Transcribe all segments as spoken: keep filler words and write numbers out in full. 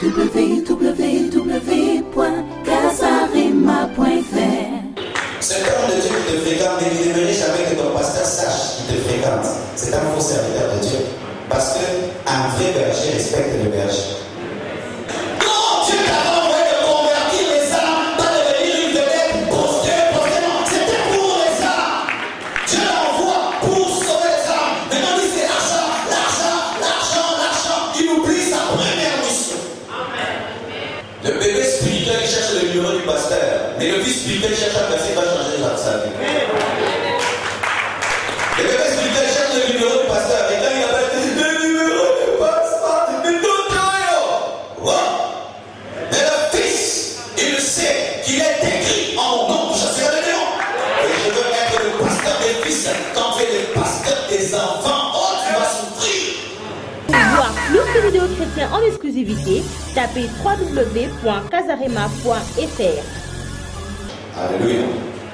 w w w point casarema point f r. C'est l'homme de Dieu qui te fréquente, mais il n'aimerait jamais que ton pasteur sache qu'il te fréquente. C'est un faux serviteur de Dieu. Parce qu'un vrai berger respecte le berger. Non, Dieu t'a pas envoyé de convertir les âmes, pas de venir une vedette pour Dieu, forcément. C'était pour les âmes. Dieu l'envoie pour sauver les âmes. Maintenant, il dit c'est l'argent, l'argent, l'argent, l'argent. Il oublie sa première mission. Le bébé spirituel, il cherche le numéro du pasteur. Mais le fils spirituel cherche un verset qui va changer sa vie. Le bébé spirituel cherche le numéro du pasteur. Et quand il appelle, il dit le numéro ne passe pas. Mais non, non, mais le fils, il sait qu'il est écrit en mon nom pour chasser le démon. Et je veux être le pasteur des fils. Quand tu es le pasteur des enfants, oh, tu vas souffrir. Pour voir plus de vidéos chrétiennes en exclusivité, tapez w w w point casarema point f r. Alléluia.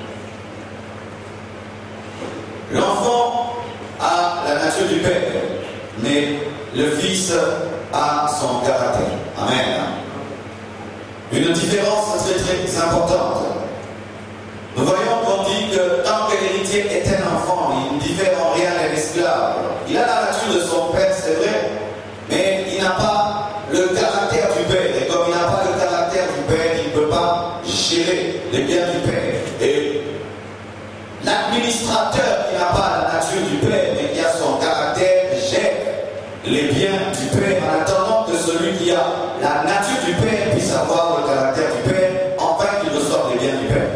L'enfant a la nature du Père, mais le Fils a son caractère. Amen. Une différence très très importante. Nous voyons qu'on dit que tant que l'héritier est un enfant, il ne diffère en rien d'un esclave. Il a la nature de son père, c'est vrai, mais il n'a pas le caractère du père. Et comme il n'a pas le caractère du père, il ne peut pas gérer les biens du père. Et l'administrateur qui n'a pas la nature du père, mais qui a son caractère, gère les biens du père en attendant que celui qui a la nature du père puisse avoir le caractère du père, enfin qu'il reçoive les biens du père.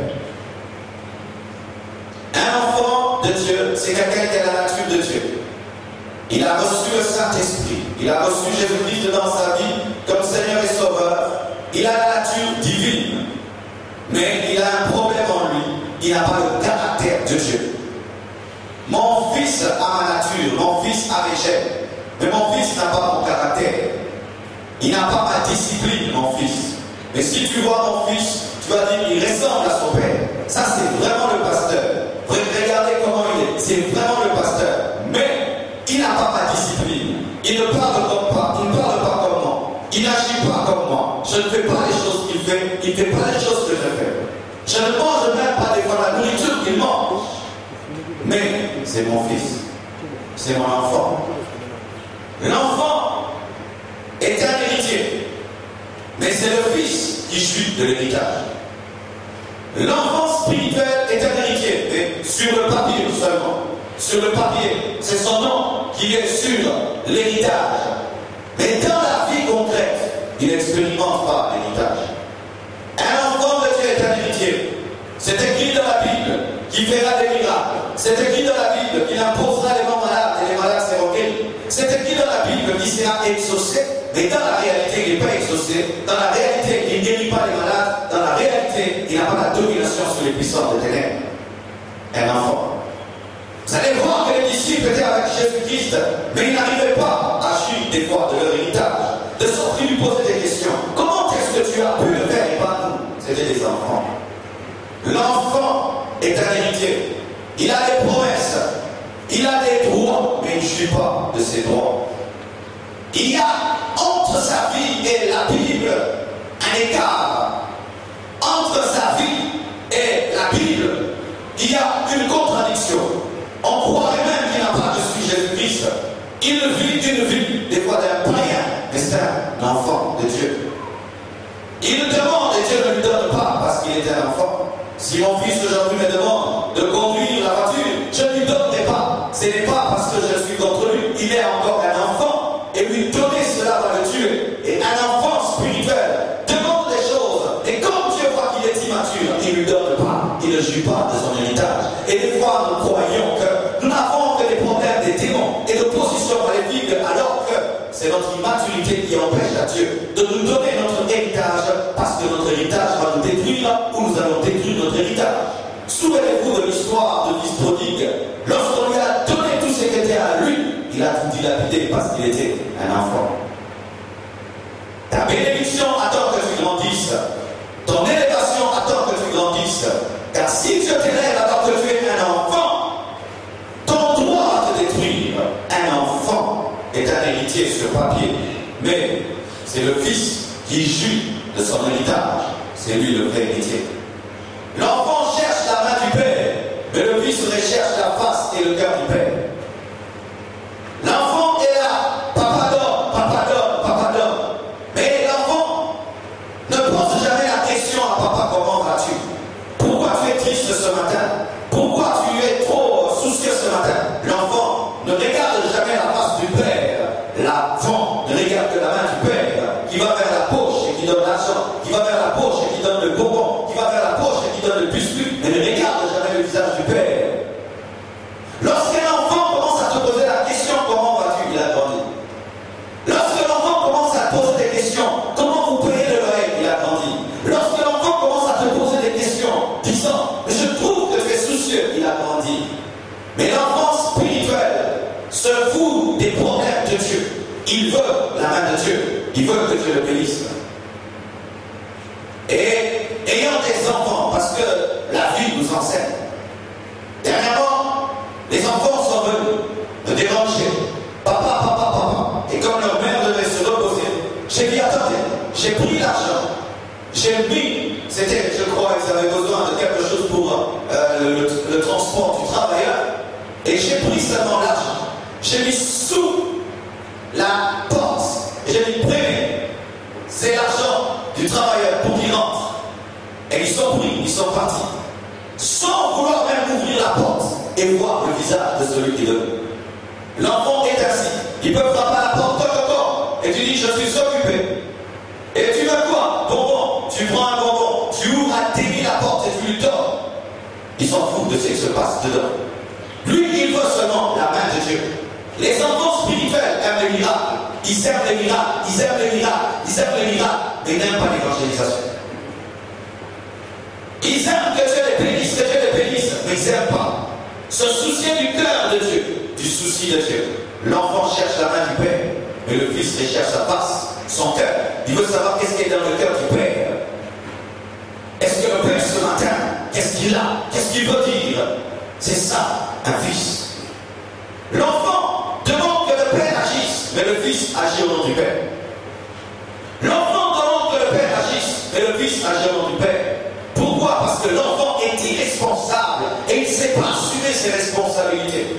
Un enfant de Dieu, c'est quelqu'un qui a la nature de Dieu. Il a reçu le Saint-Esprit. Il a reçu Jésus-Christ dans sa vie comme Seigneur et Sauveur. Il a la nature divine. Mais il a un problème en lui. Il n'a pas le caractère de Dieu. Mon fils a ma nature. Mon fils a mes gènes. Mais mon fils n'a pas mon caractère. Il n'a pas ma discipline, mon fils. Mais si tu vois mon fils, tu vas dire, il ressemble à son père. Ça, c'est vraiment le pasteur. Regardez comment il est. C'est vraiment le pasteur. Mais il n'a pas ma discipline. Il ne parle comme pas. Il ne parle pas comme moi. Il n'agit pas comme moi. Je ne fais pas les choses qu'il fait. Il ne fait pas les choses que je fais. Je ne mange même pas des fois la nourriture qu'il mange. Mais c'est mon fils. C'est mon enfant. L'enfant est un héritier. Mais c'est le fils qui jouit de l'héritage. L'enfant spirituel est un héritier. Mais sur le papier seulement. Sur le papier, c'est son nom qui est sur l'héritage. Mais dans la vie concrète, il n'expérimente pas l'héritage. Un enfant de Dieu est un héritier. C'est écrit dans la Bible qu'il fera des miracles. C'est écrit dans la Bible qu'il imposera les mains malades et les malades seront guéris. C'est écrit dans la Bible qu'il sera exaucé. Mais dans la réalité, il n'est pas exaucé. Dans la réalité, il ne guérit pas les malades. Dans la réalité, il n'a pas la domination sur les puissances des ténèbres. Un enfant. Vous allez voir que les disciples étaient avec Jésus-Christ, mais ils n'arrivaient pas à jouir des fois de leur héritage. De sortir lui poser des questions. Comment est-ce que tu as pu le faire et pas nous? C'était des enfants. L'enfant est un héritier. Il a des promesses. Il a des droits, mais il ne jouit pas de ses droits. Il y a entre sa vie et la Bible un écart. Entre sa vie et la Bible, il y a une contradiction. On croirait même qu'il n'a pas reçu Jésus-Christ. Il vit une vie, des fois d'un païen, mais c'est un enfant de Dieu. Il demande et Dieu ne lui donne pas parce qu'il est un enfant. Si mon fils aujourd'hui me demande de conduire la voiture, je ne lui donnerai pas. Ce n'est pas parce que je suis contre lui. Il est encore un enfant et lui donner cela va le tuer. Et un enfant spirituel demande des choses. Et comme Dieu voit qu'il est immature, il ne lui donne pas. Il ne jouit pas de son héritage. Et des fois, nous croyons que nous n'avons que des problèmes des démons et d'opposition maléfique, alors que c'est notre immaturité qui empêche à Dieu de nous donner notre héritage, parce que notre héritage va nous détruire ou nous allons détruire notre héritage. Souvenez-vous de l'histoire de fils prodigue. Lorsqu'on lui a donné tout ce qui était à lui, il a tout dilapidé parce qu'il était un enfant. Ta bénédiction attend que tu grandisses. Ton élévation attend que tu grandisses. Car si Dieu t'élève alors que tu es un enfant, ton droit va te détruire. Un enfant est un héritier sur papier, mais c'est le Fils qui jouit de son héritage. C'est lui le vrai héritier. L'enfant cherche la main du Père, mais le Fils recherche la face et le cœur du Père. L'enfant est là, papa dort, papa dort, papa dort. Mais l'enfant ne pose jamais la question à papa, comment vas-tu? Pourquoi tu es triste ce matin? Pourquoi tu es trop soucieux ce matin? L'enfant ne regarde jamais la face du Père. L'enfant ne regarde que la main du Père, qui va vers la poche et qui donne l'argent, qui va vers la poche et qui donne le bonbon, qui va vers la poche et qui donne le biscuit, mais ne regarde jamais le visage du Père. Lorsqu'un enfant commence à te poser la question, comment vas-tu? Il a grandi. Lorsque l'enfant commence à te poser des questions, comment vous payez le loyer? Il a grandi. Lorsque l'enfant commence à te poser des questions, disant, je trouve que tu es soucieux, il a grandi. Mais l'enfant spirituel se fout des problèmes de Dieu. Il veut la main de Dieu. Il veut que Dieu le bénisse. Et ayant des enfants, parce que la vie nous enseigne. Dernièrement, les enfants sont venus me déranger. Papa, papa, papa. Et comme leur mère devait se reposer, j'ai dit, attendez, j'ai pris l'argent. J'ai mis, c'était, je crois, ils avaient besoin de quelque chose pour euh, le, le, le transport du travailleur. Et j'ai pris seulement l'argent. J'ai mis sous la porte. Et j'ai dit, prenez, c'est l'argent du travailleur pour qu'il rentre. Et ils sont pris, ils sont partis. Sans vouloir même ouvrir la porte et voir le visage de celui qui donne. L'enfant est assis. Il peut frapper à la porte, toc, toc, toc. Et tu dis, je suis occupé. Et tu veux quoi? Bonbon. Tu prends un bonbon. Tu ouvres à terre la porte et tu lui donnes. Il s'en fout de ce qui se passe dedans. Lui, il veut seulement la main de Dieu. Les enfants spirituels aiment les miracles. Ils aiment les miracles. Ils aiment les miracles. Ils aiment les miracles. Mais ils n'aiment pas l'évangélisation. Ils aiment que Dieu les bénisse, que Dieu les bénisse. Mais ils n'aiment pas se soucier du cœur de Dieu, du souci de Dieu. L'enfant cherche la main du Père, mais le Fils recherche sa face, son cœur. Il veut savoir qu'est-ce qui est dans le cœur du Père. Est-ce que le Père ce matin, qu'est-ce qu'il a? Qu'est-ce qu'il veut dire? C'est ça, un Fils. L'enfant demande que le Père agisse, mais le Fils agit au nom du Père. L'enfant demande que le Père agisse, mais le Fils agit au nom du Père. Pourquoi? Parce que l'enfant est irresponsable et il ne sait pas assumer ses responsabilités.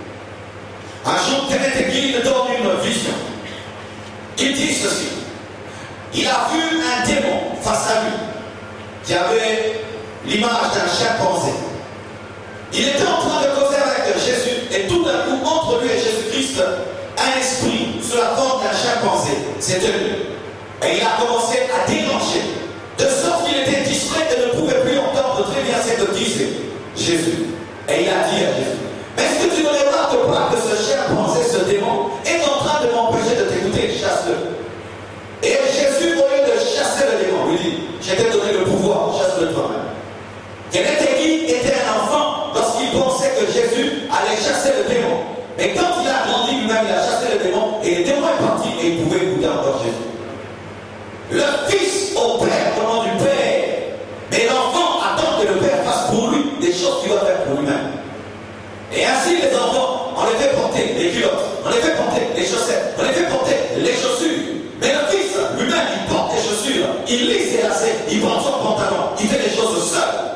Un jour, Kenneth Hagin donne une vision. Il dit ceci. Il a vu un démon face à lui qui avait l'image d'un chimpanzé. Il était en train de causer avec Jésus et tout d'un coup, entre lui et Jésus-Christ, un esprit sous la forme d'un chimpanzé s'est tenu. Et il a commencé à déranger, de sorte qu'il était distrait et ne pouvait plus entendre très bien ce que disait Jésus. Et il a dit à Jésus, est-ce que tu ne remarques pas que ce chimpanzé, ce démon, est en train de m'empêcher de t'écouter? Chasse-le. Et Jésus, au lieu de chasser le démon, lui dit, je t'ai donné le pouvoir, chasse-le toi-même. Kenneth Hagin était un enfant lorsqu'il pensait que Jésus allait chasser le démon. Et quand il a grandi lui-même, il a chassé le démon et le démon est parti et il pouvait écouter encore Jésus. Le Fils opère au nom du Père, mais l'enfant attend que le Père fasse pour lui des choses qu'il doit faire pour lui-même. Et ainsi les enfants, on les fait porter les culottes, on les fait porter les chaussettes, on les fait porter les chaussures. Mais le Fils lui-même, il porte les chaussures, il lit ses lacets, il prend son pantalon, il fait les choses seul.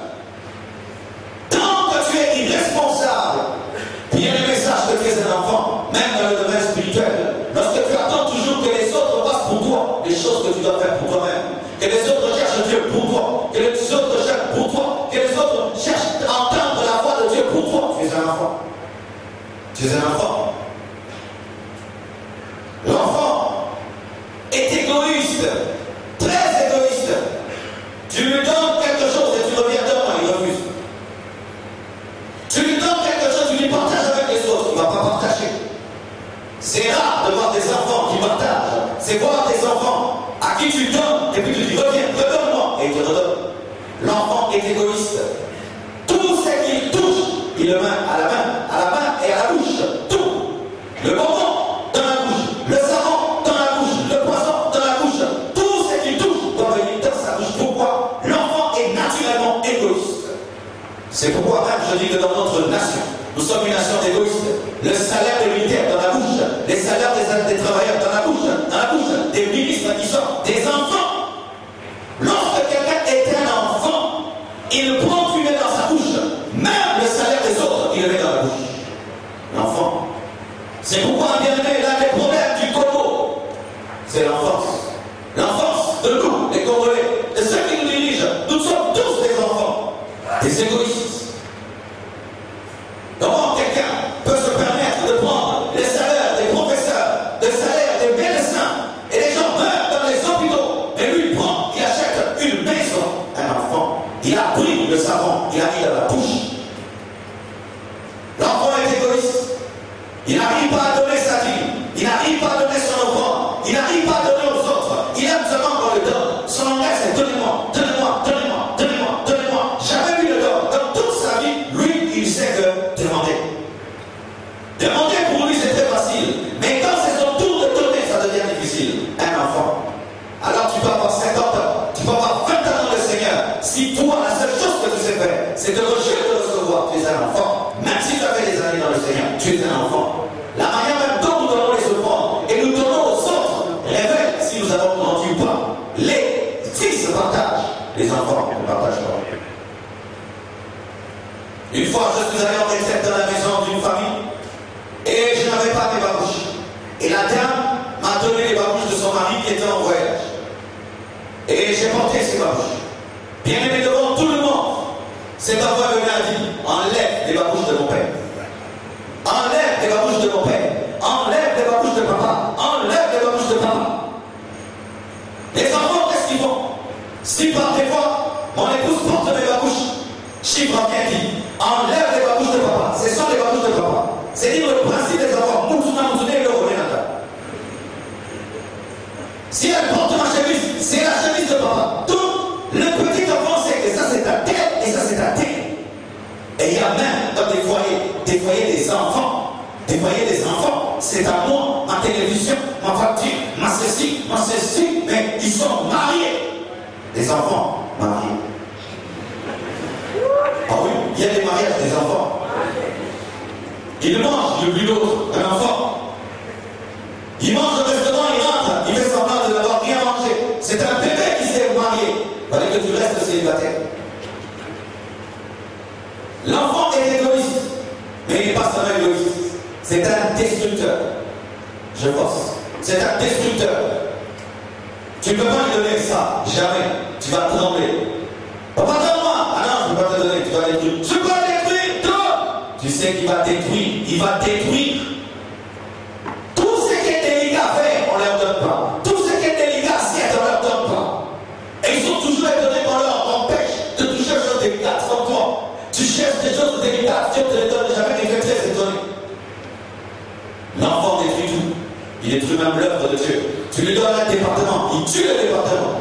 Tant que tu es irresponsable, bien aimé, sache que tu es un enfant, même dans le domaine spirituel. Lorsque tu attends toujours que les autres fassent pour toi les choses que tu dois faire pour toi-même, que les autres cherchent Dieu pour toi, que les autres cherchent pour toi, que les autres cherchent à entendre la voix de Dieu pour toi, tu es un enfant. Tu es un enfant. L'enfant est égoïste, très égoïste. Tu lui donnes quelque chose et tu reviens demain, il refuse. Tu lui donnes quelque chose, tu lui partages avec les autres, il ne va pas partager. C'est rare de voir des enfants qui partagent. C'est voir des enfants à qui tu donnes et puis tu dis reviens, redonne-moi et il te redonne. L'enfant est égoïste. Tout ce qu'il touche, il le met à la main, à la main et à la bouche. Tout. Le bonbon dans la bouche, le savon dans la bouche, le poisson dans la bouche. Tout ce qu'il touche doit venir dans sa bouche. Pourquoi? L'enfant est naturellement égoïste. C'est pourquoi même je dis que dans notre nation, nous sommes une nation égoïste. Le salaire des militaires dans la bouche, les salaires des, des travailleurs dans la bouche, dans la bouche des ministres qui sont des enfants c'est de rejeter de recevoir. Tu es un enfant. Même si tu as fait des années dans le Seigneur, tu es un enfant. La manière même dont nous donnons les offrandes et nous donnons aux autres révèle si nous avons grandi ou pas. Les fils partagent, les enfants ne partagent pas. Une fois, je suis allé en retraite dans la maison d'une famille et je n'avais pas mes babouches. Et la dame m'a donné les babouches de son mari qui était en voyage. Et j'ai porté ces babouches. Bien aimé devant tout le monde, c'est ma voix venue a dit, enlève les babouches de mon père. Enlève les babouches de mon père. Enlève les babouches de papa. Enlève les babouches de papa. Les enfants, qu'est-ce qu'ils font? Si par des fois, mon épouse porte mes babouches, chiffre en bien dit, enlève les babouches de papa. Ce sont les babouches de papa. C'est dire le principe des enfants. Moutouna, Moutouna, et le revenant. Si elle porte ma chemise, c'est la chemise de papa. Donc, le petit enfant sait que ça c'est ta tête et ça c'est ta tête. Et il y a même dans des foyers, des foyers des enfants, des foyers des enfants, c'est à moi, ma télévision, ma voiture, ma ceci, ma ceci, mais ils sont mariés. Les enfants mariés. Ah oui, il y a des mariages des enfants. Ils mangent le but l'autre, un enfant. Il mange au restaurant, il rentre, il fait semblant de n'avoir rien mangé. C'est un bébé qui s'est marié. Il fallait que tu restes célibataire. L'enfant est égoïste, mais il n'est pas seulement égoïste. C'est un destructeur. Je force. C'est un destructeur. Tu ne peux pas lui donner ça. Jamais. Tu vas trembler. Papa, donne-moi. Ah non, je ne peux pas te donner. Tu vas détruire. Je peux détruire. Donne. Tu sais qu'il va détruire. Il va détruire. Tout ce qui est délicat à faire, on ne leur donne pas. Tout ce qui est délicat à assiette, on ne leur donne pas. Et ils sont toujours étonnés qu'on leur empêche de toucher aux choses délicates comme toi. Tu cherches des choses délicates, Dieu te les donne jamais, il fait très étonné. L'enfant détruit tout. Il détruit même l'œuvre de Dieu. Tu lui donnes un département, il tue le département.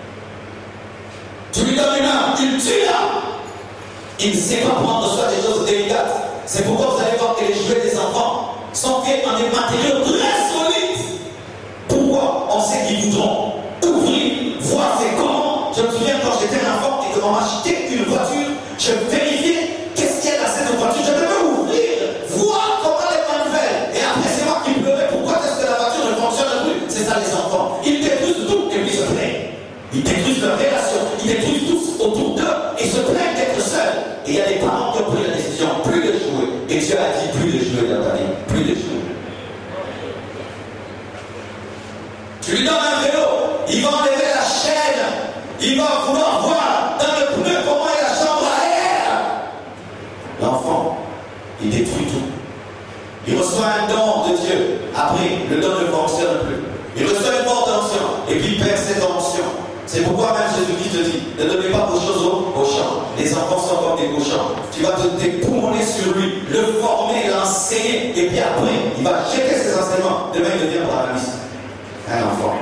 Tu lui donnes une âme, il tue l'âme. Il ne sait pas prendre soin des choses délicates. C'est pourquoi vous allez voir que les jouets des enfants sont faits en des matériaux très solides. Pourquoi? On sait qu'ils voudront ouvrir, voir c'est comment. Je me souviens quand j'étais un enfant et qu'on m'achetait une voiture, je vérifiais qu'est-ce qu'il y a dans cette voiture. Je devais ouvrir, voir comment les manivelles. Et après c'est moi qui pleurais. Pourquoi est-ce que la voiture ne fonctionne plus? C'est ça les enfants. Ils détruisent tout et puis se plaignent. Ils détruisent leurs relations. Ils détruisent tous autour d'eux et se plaignent d'être seuls. Et il y a des parents qui ont pris la décision plus de jouer. Et Dieu a dit plus de jouer dans ta vie. Plus de jouer. Tu lui donnes un vélo, il va enlever la chaîne, il va vouloir voir dans le pneu comment est la chambre à air. L'enfant, il détruit tout. Il reçoit un don de Dieu. Après, le don ne fonctionne plus. Il reçoit une forte onction et puis il perd cette onction. C'est pourquoi même Jésus-Christ te dit, ne donnez pas vos choses aux, aux champs. Les enfants sont comme des cochons. Tu vas te dépoumoner sur lui, le former, l'enseigner, et puis après, il va checker ses enseignements. Demain, il devient paralyste. Un enfant.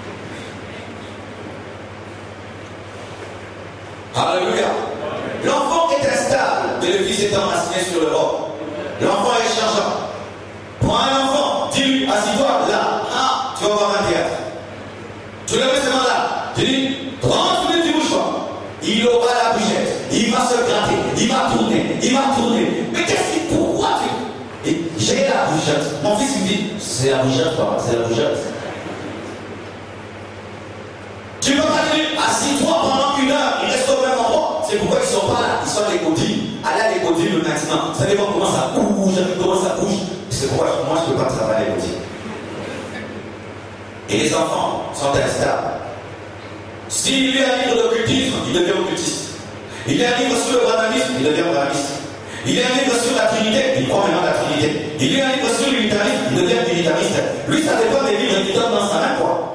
Alléluia. L'enfant est instable, mais le fils est enraciné sur le roc. L'enfant est changeant. Prends un enfant, dis-lui, assis-toi là. Ah, tu vas voir un théâtre. Tu le mets seulement là. Tu dis, trente minutes, tu bouges pas. Il aura la bouchette. Il va se gratter. Il va tourner. Il va tourner. Mais qu'est-ce qu'il pourquoi tu. J'ai la bouchette. Mon fils me dit, c'est la bouchette, papa, c'est la bouchette. Tu peux pas dire, assis-toi pendant une heure, il reste au même endroit. C'est pourquoi ils ne sont pas là, ils sont à l'égodie. Allez à l'égodie le maintenant. Vous savez voir comment ça bouge, comment ça bouge. C'est pourquoi moi je ne peux pas travailler à l'égodie. Et les enfants sont instables. S'il y a un livre d'occultisme, il devient occultiste. Il y a un livre sur le brahmanisme, il devient brahmaniste. Il y a un livre sur la Trinité, il croit maintenant à la Trinité. Il y a un livre sur l'unitarisme, il devient unitariste. Lui, ça dépend des livres qu'il donne dans sa main, quoi.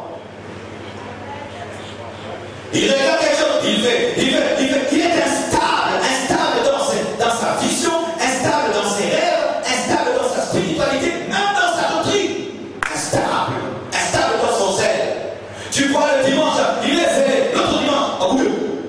Il regarde quelque chose, il fait, il fait, il fait, il est instable, instable dans, ses, dans sa vision, instable dans ses rêves, instable dans sa spiritualité, même dans sa doctrine. Instable, instable dans son zèle. Tu vois le dimanche, il est zélé, l'autre dimanche, au bout de.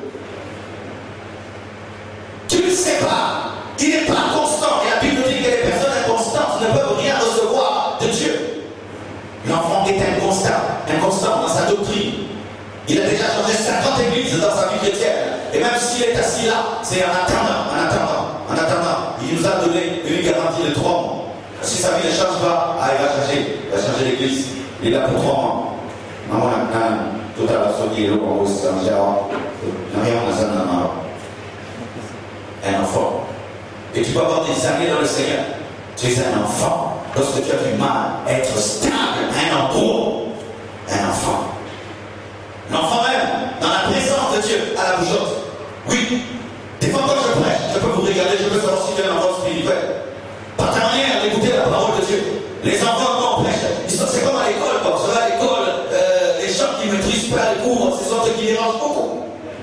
Tu ne sais pas, il n'est pas constant, et la Bible dit que les personnes inconstantes ne peuvent rien recevoir de Dieu. L'enfant est inconstant, inconstant dans sa doctrine. Il a déjà changé cinquante églises dans sa vie chrétienne. Et même s'il est assis là, c'est en attendant, en attendant, en attendant. Il nous a donné une garantie de trois mois. Si sa vie ne change pas, ah, il va changer. Il va changer l'église. Il est là pour trois mois. Maman, tout à l'heure, ce qui est là, on va se changer. Un enfant. Et tu peux avoir des années dans le Seigneur. Tu es un enfant. Lorsque tu as du mal à être stable, un endroit, un enfant. L'enfant même, dans la présence de Dieu, à la bougeotte. Oui. Des fois, quand je prêche, je peux vous regarder, je peux savoir si tu es un enfant spirituel. Par ta manière d'écouter la parole de Dieu. Les enfants, quand on prêche, c'est comme à l'école, quoi. Vous savez, à l'école, euh, les gens qui ne maîtrisent pas les cours, ce sont ceux qui dérangent beaucoup.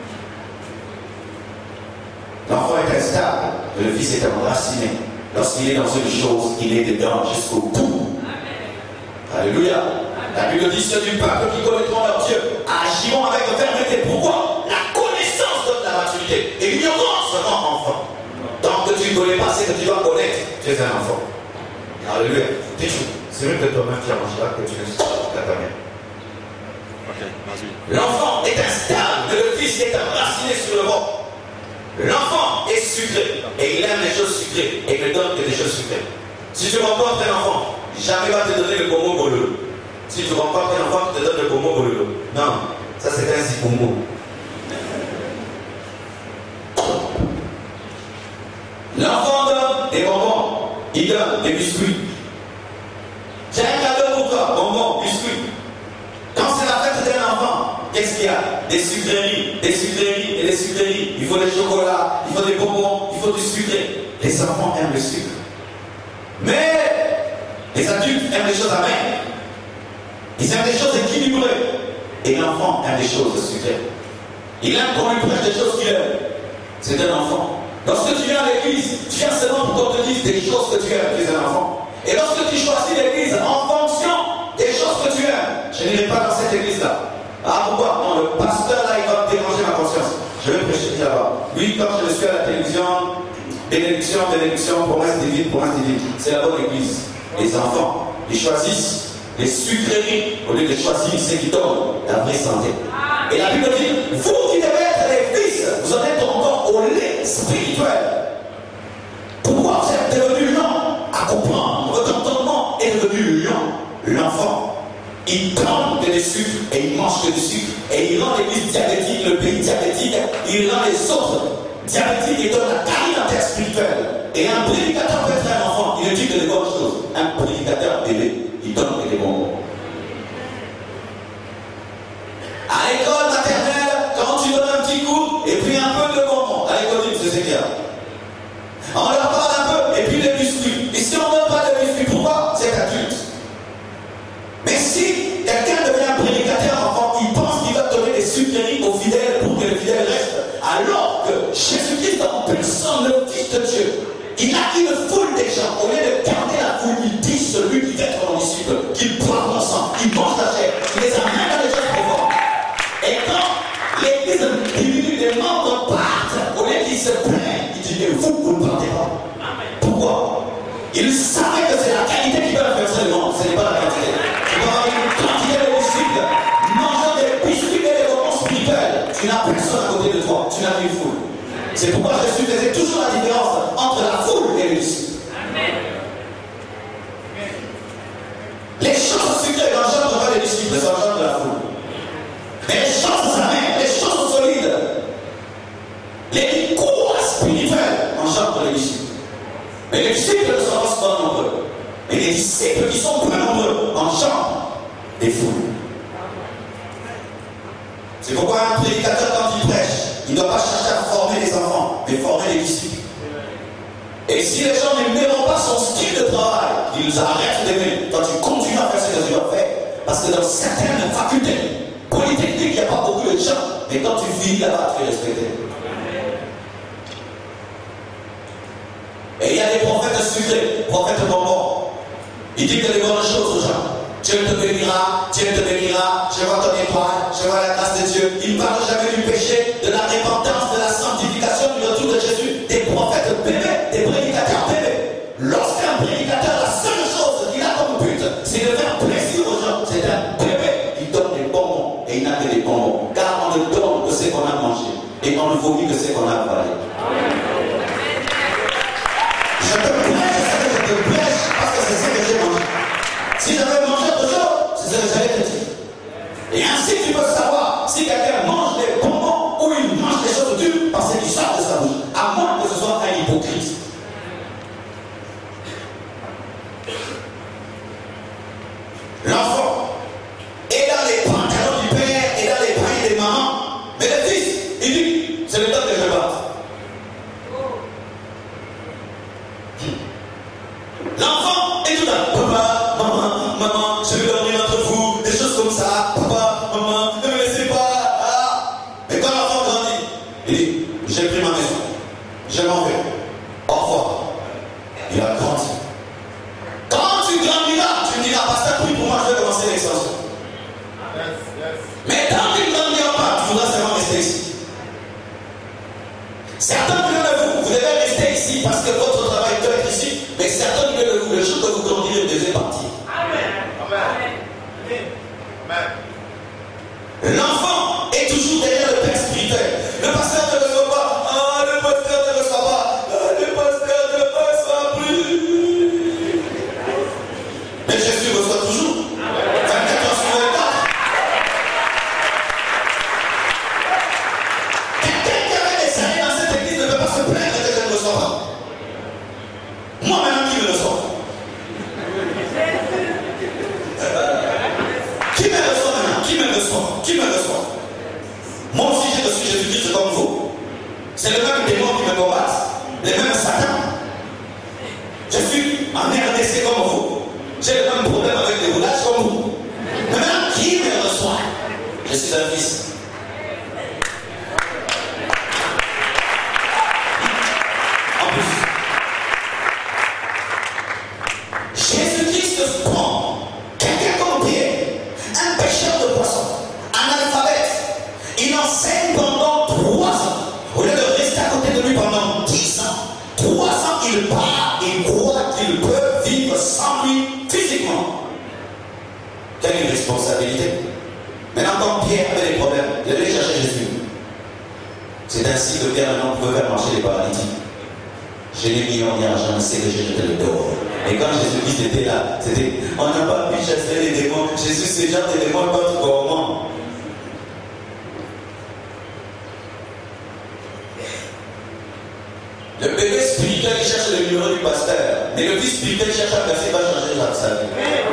L'enfant est instable, le fils est enraciné. Lorsqu'il est dans une chose, il est dedans jusqu'au bout. Alléluia. La Bible dit ceux du peuple qui connaîtront leur Dieu agiront avec fermeté. Pourquoi? La connaissance donne la maturité. Et l'ignorance rend enfant. Tant que tu ne connais pas ce que tu dois connaître, tu es un enfant. Alléluia. C'est mieux que toi-même qui arrangeras que tu ne sois pas ta mère. L'enfant est instable, le fils est enraciné sur le bord. L'enfant est sucré et il aime les choses sucrées et il ne donne que des choses sucrées. Si tu rencontres un enfant, jamais va te donner le gomo bololo. Si tu rencontres un enfant qui te donne le gomo bololo, non, ça c'est un zibombo. L'enfant donne des bonbons, il donne des biscuits. J'ai un cadeau pour toi, bonbons, biscuits. Quand c'est la fête d'un enfant, qu'est-ce qu'il y a? Des sucreries, des sucreries et des sucreries. Il faut des chocolats, il faut des bonbons, il faut du sucré. Les enfants aiment le sucre. Mais les adultes aiment les choses amères. Ils aiment des choses équilibrées. Et l'enfant aime des choses sucrées. Il aime qu'on lui prête des choses qu'il aime. C'est un enfant. Lorsque tu viens à l'église, tu viens seulement pour qu'on te dise des choses que tu aimes, tu es un enfant. Et lorsque tu choisis l'église en fonction des choses que tu aimes, je n'irai pas dans cette église-là. Ah pourquoi? Non, le pasteur là, il va me déranger ma conscience. Je vais prêcher là-bas. Lui, quand je le suis à la télévision, bénédiction, bénédiction, promesse divine, promesse divine. C'est la bonne église. Les enfants, ils choisissent les sucreries au lieu de choisir ce qui donne la vraie santé. Et la Bible dit, vous qui devez être les fils, vous en êtes encore au lait spirituel. Pourquoi vous êtes devenu lent à comprendre? Votre entendement est devenu lent. L'enfant, il prend que des sucres et il mange que du sucre. Et il rend l'église diabétique, le pays diabétique, il rend les autres diabétiques et donne la caractère spirituelle. Et un prédicateur peut être un enfant, il ne dit que des bonnes choses. Un prédicateur bébé, il donne que des bonbons. À l'école maternelle, quand tu donnes un petit coup, et puis un peu de bonbons, à l'école du c'est clair. On leur parle un peu, et puis les biscuits. Et si on ne donne pas de biscuits, pourquoi? C'est adulte. Mais si quelqu'un devient un prédicateur enfant, il pense qu'il va donner des sucreries aux fidèles pour que les fidèles restent. Alors que Jésus-Christ en personne, le Fils de Dieu, il a une foule des gens. Au lieu de garder la foule, il dit celui qui va être mon disciple, qu'il boive mon sang, qu'il mange la chair, il les amène dans les choses profondes. Et quand l'église diminue, les membres partent, au lieu qu'ils se plaignent, il dit que vous, vous ne partez pas. Pourquoi? Il savait que c'est la qualité qui va influencer le monde, ce n'est pas la quantité. Tu vas avoir une quantité de disciples, mangeant des biscuits et des bonbons spirituels. Tu n'as personne à côté de toi, tu n'as qu'une foule. C'est pourquoi Jésus faisait toujours la différence entre la foule et les disciples. Les choses sucrées n'engendrent pas les disciples, ça engendre la foule. Mais les choses amères, les choses solides, les cours spirituels engendrent les disciples. Mais les disciples ne sont pas nombreux. Mais les disciples qui sont peu nombreux engendrent des foules. C'est pourquoi un prédicateur, quand il prêche, il ne doit pas chercher à former les enfants, mais former les disciples. Et si les gens n'aimeront pas son style de travail, ils arrêtent d'aimer. Quand tu continues à faire ce que tu dois faire, parce que dans certaines facultés polytechniques, il n'y a pas beaucoup de gens, mais quand tu vis là-bas, tu es respecté. Et il y a des prophètes sucrés, prophètes bonbons. Ils disent des bonnes choses aux gens. Dieu te bénira, Dieu te bénira, je vois ton étoile, je vois la grâce de Dieu. Ils ne parlent jamais du péché, de la repentance, de la sanctification, du retour de Jésus. Des prophètes bébés, des prédicateurs bébés. Lorsqu'un prédicateur, la seule chose qu'il a comme but, c'est de faire plaisir aux gens. C'est un bébé qui donne des bonbons et il n'a que des bonbons. Car on ne donne que ce qu'on a mangé. et on ne vomit que ce qu'on a avalé. Je te prêche, je te prêche parce que c'est ce que j'ai mangé. Si j'avais mangé autre chose, c'est ce que j'allais te dire. Et ainsi tu peux savoir si quelqu'un mange des bonbons ou il mange des choses dures parce qu'il sort de sa bouche. À moins que ce soit un hypocrite. L'enfant est dans les pantalons du père et dans les bras des mamans. Mais le fils, il dit, c'est le temps que je batte. L'enfant est tout là. Papa, maman, maman, je vais dormir entre vous. Des choses comme ça. Papa, maman, ne me laissez pas. Ah. Mais quand l'enfant grandit, il dit, j'ai pris ma maison. Je m'en vais. Au revoir. Il a grandi. Quand tu grandiras, tu me diras, pasteur, oui, pour moi, je vais commencer l'extension. Yes, yes. Mais tant que tu ne grandiras pas, tu voudras seulement rester ici. Certains de vous, vous devez rester ici parce que votre travail doit être ici. Mais certains de vous, le jour que vous grandirez, vous devez partir. Amen. Amen. Amen. L'enfant est toujours derrière le père spirituel. Le pasteur ne reçoit pas. Ah, le pasteur ne reçoit pas. Ah, le pasteur ne reçoit plus. Mais Jésus reçoit toujours. vingt-quatre heures sur vingt-quatre. Quelqu'un qui avait des années dans cette église ne peut pas se plaindre que je ne reçois pas. Moi-même qui me reçois. Qui me reçoit maintenant? Qui me reçoit? Qui me reçoit? Moi aussi j'ai reçu Jésus-Christ comme vous. C'est le même démon qui me combat. Le même Satan. Je suis en R D C comme vous. J'ai le même problème avec les roulages comme vous. Mais maintenant, qui me reçoit? Je suis un fils. En plus, Jésus-Christ prend quelqu'un comme Pierre, un pêcheur de poissons, un analphabète. Il enseigne pendant trois ans. Au lieu de rester à côté de lui pendant dix ans, trois ans, il part et croit qu'il peut vivre sans lui physiquement. Quelle responsabilité. Maintenant, quand Pierre avait des problèmes, il allait chercher Jésus. C'est ainsi que Pierre maintenant pouvait faire marcher les paralytiques. J'ai des millions d'argent, c'est que j'ai jeté le dehors. Et quand Jésus-Christ était là, c'était, on n'a pas pu chasser les démons. Jésus, c'est genre des démons contre gourmands. Le bébé spirituel cherche le numéro du pasteur, mais le fils spirituel cherche à passer, va changer sa vie.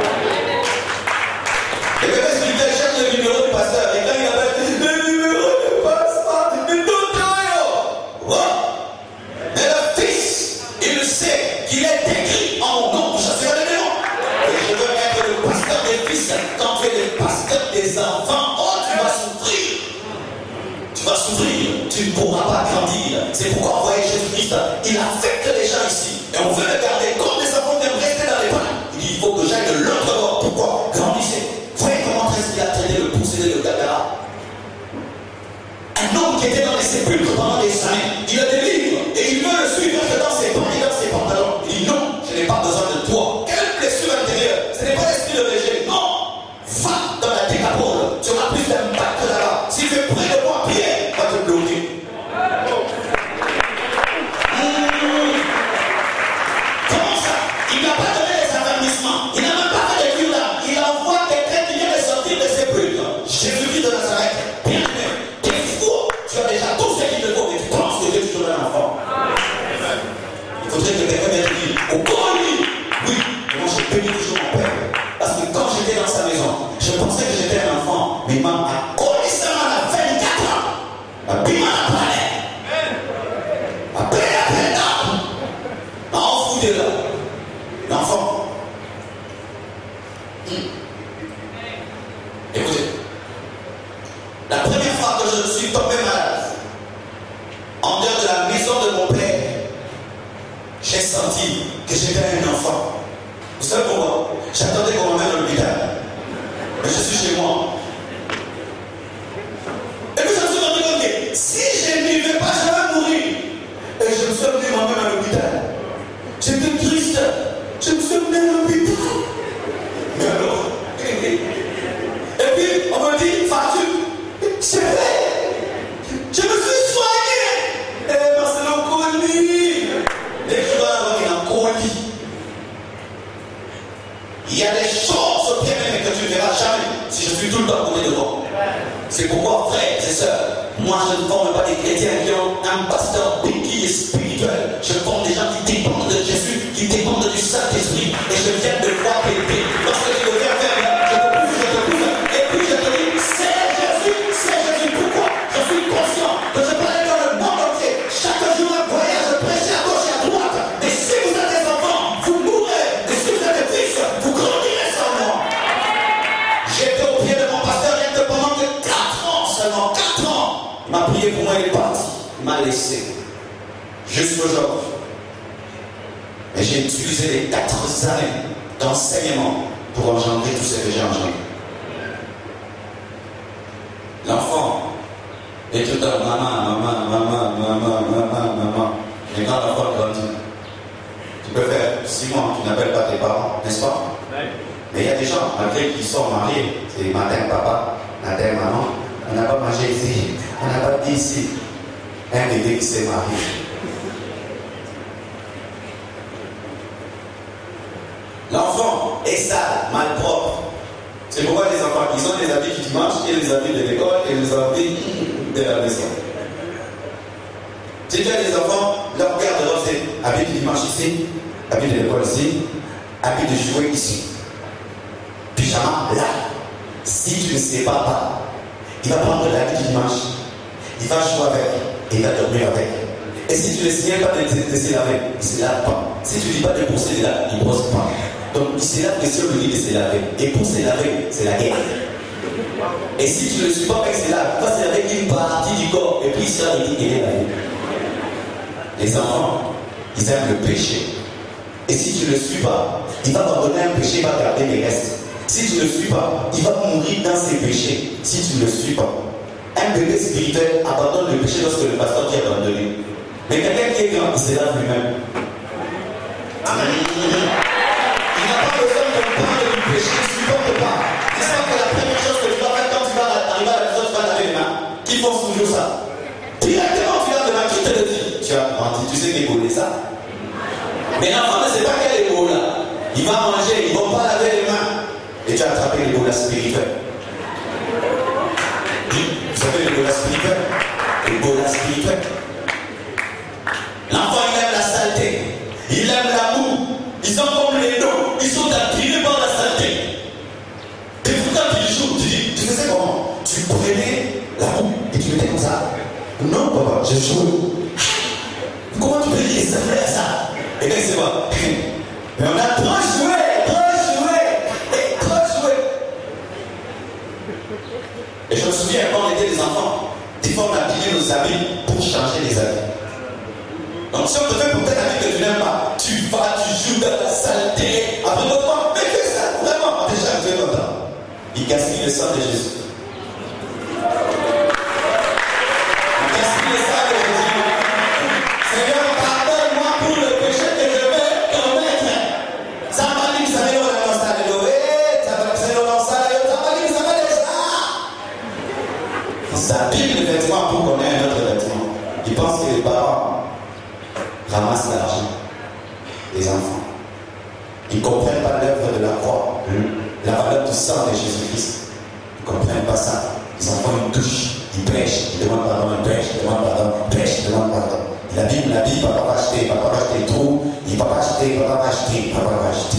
Le bébé spirituel cherche le numéro du pasteur, et quand il appelle, le numéro ne passe pas, mais tout est mais le fils, il sait qu'il est écrit en mon nom pour chasser les démons. Et je veux être le pasteur des fils. Quand tu es le pasteur des enfants, oh, tu vas souffrir. Tu vas souffrir. Tu ne pourras pas grandir. C'est pourquoi on voyait Jésus-Christ. Il affecte les gens ici. Et on veut le garder. Comme les enfants viennent rester dans les pains. Il dit, il faut que j'aille de l'autre bord. Pourquoi? Grandissez. Voyez comment est-ce qu'il a traité le pouce et le gagara. Un homme qui était dans les sépulcres pendant des années, il a des livres et il veut le suivre dans ses pans et dans ses pantalons. Il dit non, je n'ai pas besoin de toi. Quelle blessure intérieure? Ce n'est pas l'esprit de léger. Non, va dans la décapole. Tu auras plus d'impact là-bas. Si tu es près de moi, Pierre va te bloquer. Mmh. Comment ça? Il n'a pas donné les avertissements. Il n'a même pas fait des cures là. Il envoie quelqu'un qui vient de sortir des sépulcres. Jésus-Christ de Nazareth. Bien aimé. Tu as déjà tout ce qu'il te faut et tu penses que Dieu te donne un enfant. Il faudrait que quelqu'un vienne te dire, au corps lui, oui, moi je bénis toujours mon père. Parce que quand j'étais dans sa maison, je pensais que j'étais un enfant, mais il m'a collé seulement à vingt-quatre ans. Ma bima n'a pas l'air. Ma paix à peine d'âme. En fou de là. L'enfant. Hmm. Écoutez. La première fois que je suis tombé malade, en dehors de la maison de mon père, j'ai senti que j'étais un enfant. Vous savez pourquoi? J'attendais qu'on m'emmène à l'hôpital. Mais je suis chez moi. Et puis je me suis rendu compte que si je n'y vais pas, je vais mourir. Et je me suis amené moi-même à l'hôpital. J'étais triste. Je me suis amené à l'hôpital. Mais alors, et puis on me dit, Fatou, c'est vrai. Je me suis soigné. suis tout le temps côté devant. C'est pourquoi, frères et sœurs, moi je ne forme pas des chrétiens qui ont un pasteur béquille spirituel. Je forme des gens qui dépendent de Jésus, qui dépendent du Saint-Esprit. Et je viens de voir péter. Lorsque tu deviens faible, je te pousse, je te pousse. Et puis je te dis, c'est Jésus, c'est Jésus. Pourquoi? Je suis conscient que je peux aller dans le monde entier. Chaque jour un voyage, je prêche à gauche et à droite. Mais si vous êtes des enfants, vous mourrez. Et si vous êtes des fils, vous grandirez sans moi. J'étais au pied de mon pasteur rien que pendant que quatre ans seulement, quatre ans. Il m'a prié pour moi, il est parti. Il m'a laissé. Jusqu'aujourd'hui. Mais j'ai utilisé les quatre années d'enseignement pour engendrer tout ce que j'ai engendré. L'enfant est tout le temps maman, maman, maman, maman, maman, maman. Mais quand l'enfant grandit, tu peux faire six mois, tu n'appelles pas tes parents, n'est-ce pas? Oui. Mais il y a des gens, malgré qu'ils sont mariés, c'est matin papa, matin maman, on n'a pas mangé ici, on n'a pas dit ici. Un bébé qui s'est marié. L'enfant est sale, malpropre. C'est pourquoi les enfants, ils ont les habits du dimanche et les habits de l'école et les habits de la maison. Si tu as des enfants, leur garde-robe c'est habits du dimanche ici, habits de l'école ici, habits de jouer ici. Pyjama là. Si tu ne sais pas, pas, il va prendre l'habit du dimanche, il va jouer avec, et il va dormir avec. Et si tu ne signales pas de, de, de se laver, il ne se lave pas. Si tu ne dis pas de brosser de là, il ne brosse pas. Donc il se lave que si on lui dit de se laver. Et pour se laver, c'est la guerre. Et si tu ne le suis pas avec se lave, il va se laver une partie du corps. Et puis il sera dit qu'il est lavé. Les enfants, ils aiment le péché. Et si tu ne le suis pas, il va abandonner un péché, il va garder les restes. Si tu ne le suis pas, il va mourir dans ses péchés. Si tu ne le suis pas. Un bébé spirituel abandonne le péché lorsque le pasteur dit abandonné. Mais quelqu'un qui est grand, il se lave lui-même. Amen. Il n'a pas besoin de parler du péché, il ne supporte pas. C'est ça que la première chose que tu vas faire quand tu vas arriver à la maison, tu vas laver les mains. Qui font toujours ça? Directement, tu laves les mains, qui te le dit? Tu as grandi, tu sais qu'écouler ça. Mais l'enfant ne sait pas quel est là. Il va manger, ils ne vont pas laver les mains. Et tu as attrapé l'Ebola spirituel. Vous savez l'Ebola spirituel? L'Ebola spirituel. L'enfant, il aime la saleté. Il aime l'amour. Ils sont comme les loups. Ils sont attirés par la saleté. Et pourtant, tu joues. Tu dis, tu faisais comment? Tu prenais la roue et tu mettais comme ça. Non, papa, je joue. Comment tu peux dire ça? ça Et là, c'est quoi? Mais on a trop joué, trop joué, et trop joué. Et je me souviens, quand on était des enfants, des fois on habillait nos habits pour changer les habits. Donc si on te fait pour tel habit que tu n'aimes pas, tu vas, tu joues dans la saleté. Après votre temps, mais que ça, vraiment, déjà, tu es content. Il gaspille le sang de Jésus. Il gaspille le sang de Jésus. Seigneur, pardonne-moi pour le péché que je vais commettre. Ça m'a dit que ça va être dans ça, ça va être dans ça, ça m'a dit que ça va être ça. Ça abîme le vêtement pour qu'on ait un autre vêtement. Il pense que les parents ramassent l'argent des enfants. Ils ne comprennent pas l'œuvre de la croix, la valeur du sang de Jésus-Christ. Ils ne comprennent pas ça. Les enfants, ils touchent, ils pêchent, ils demandent pardon, ils pêchent, ils demandent pardon, ils pêchent, ils demandent pardon. La Bible, la Bible, papa va acheter, papa va acheter trop, il va pas acheter, papa va acheter, papa va acheter.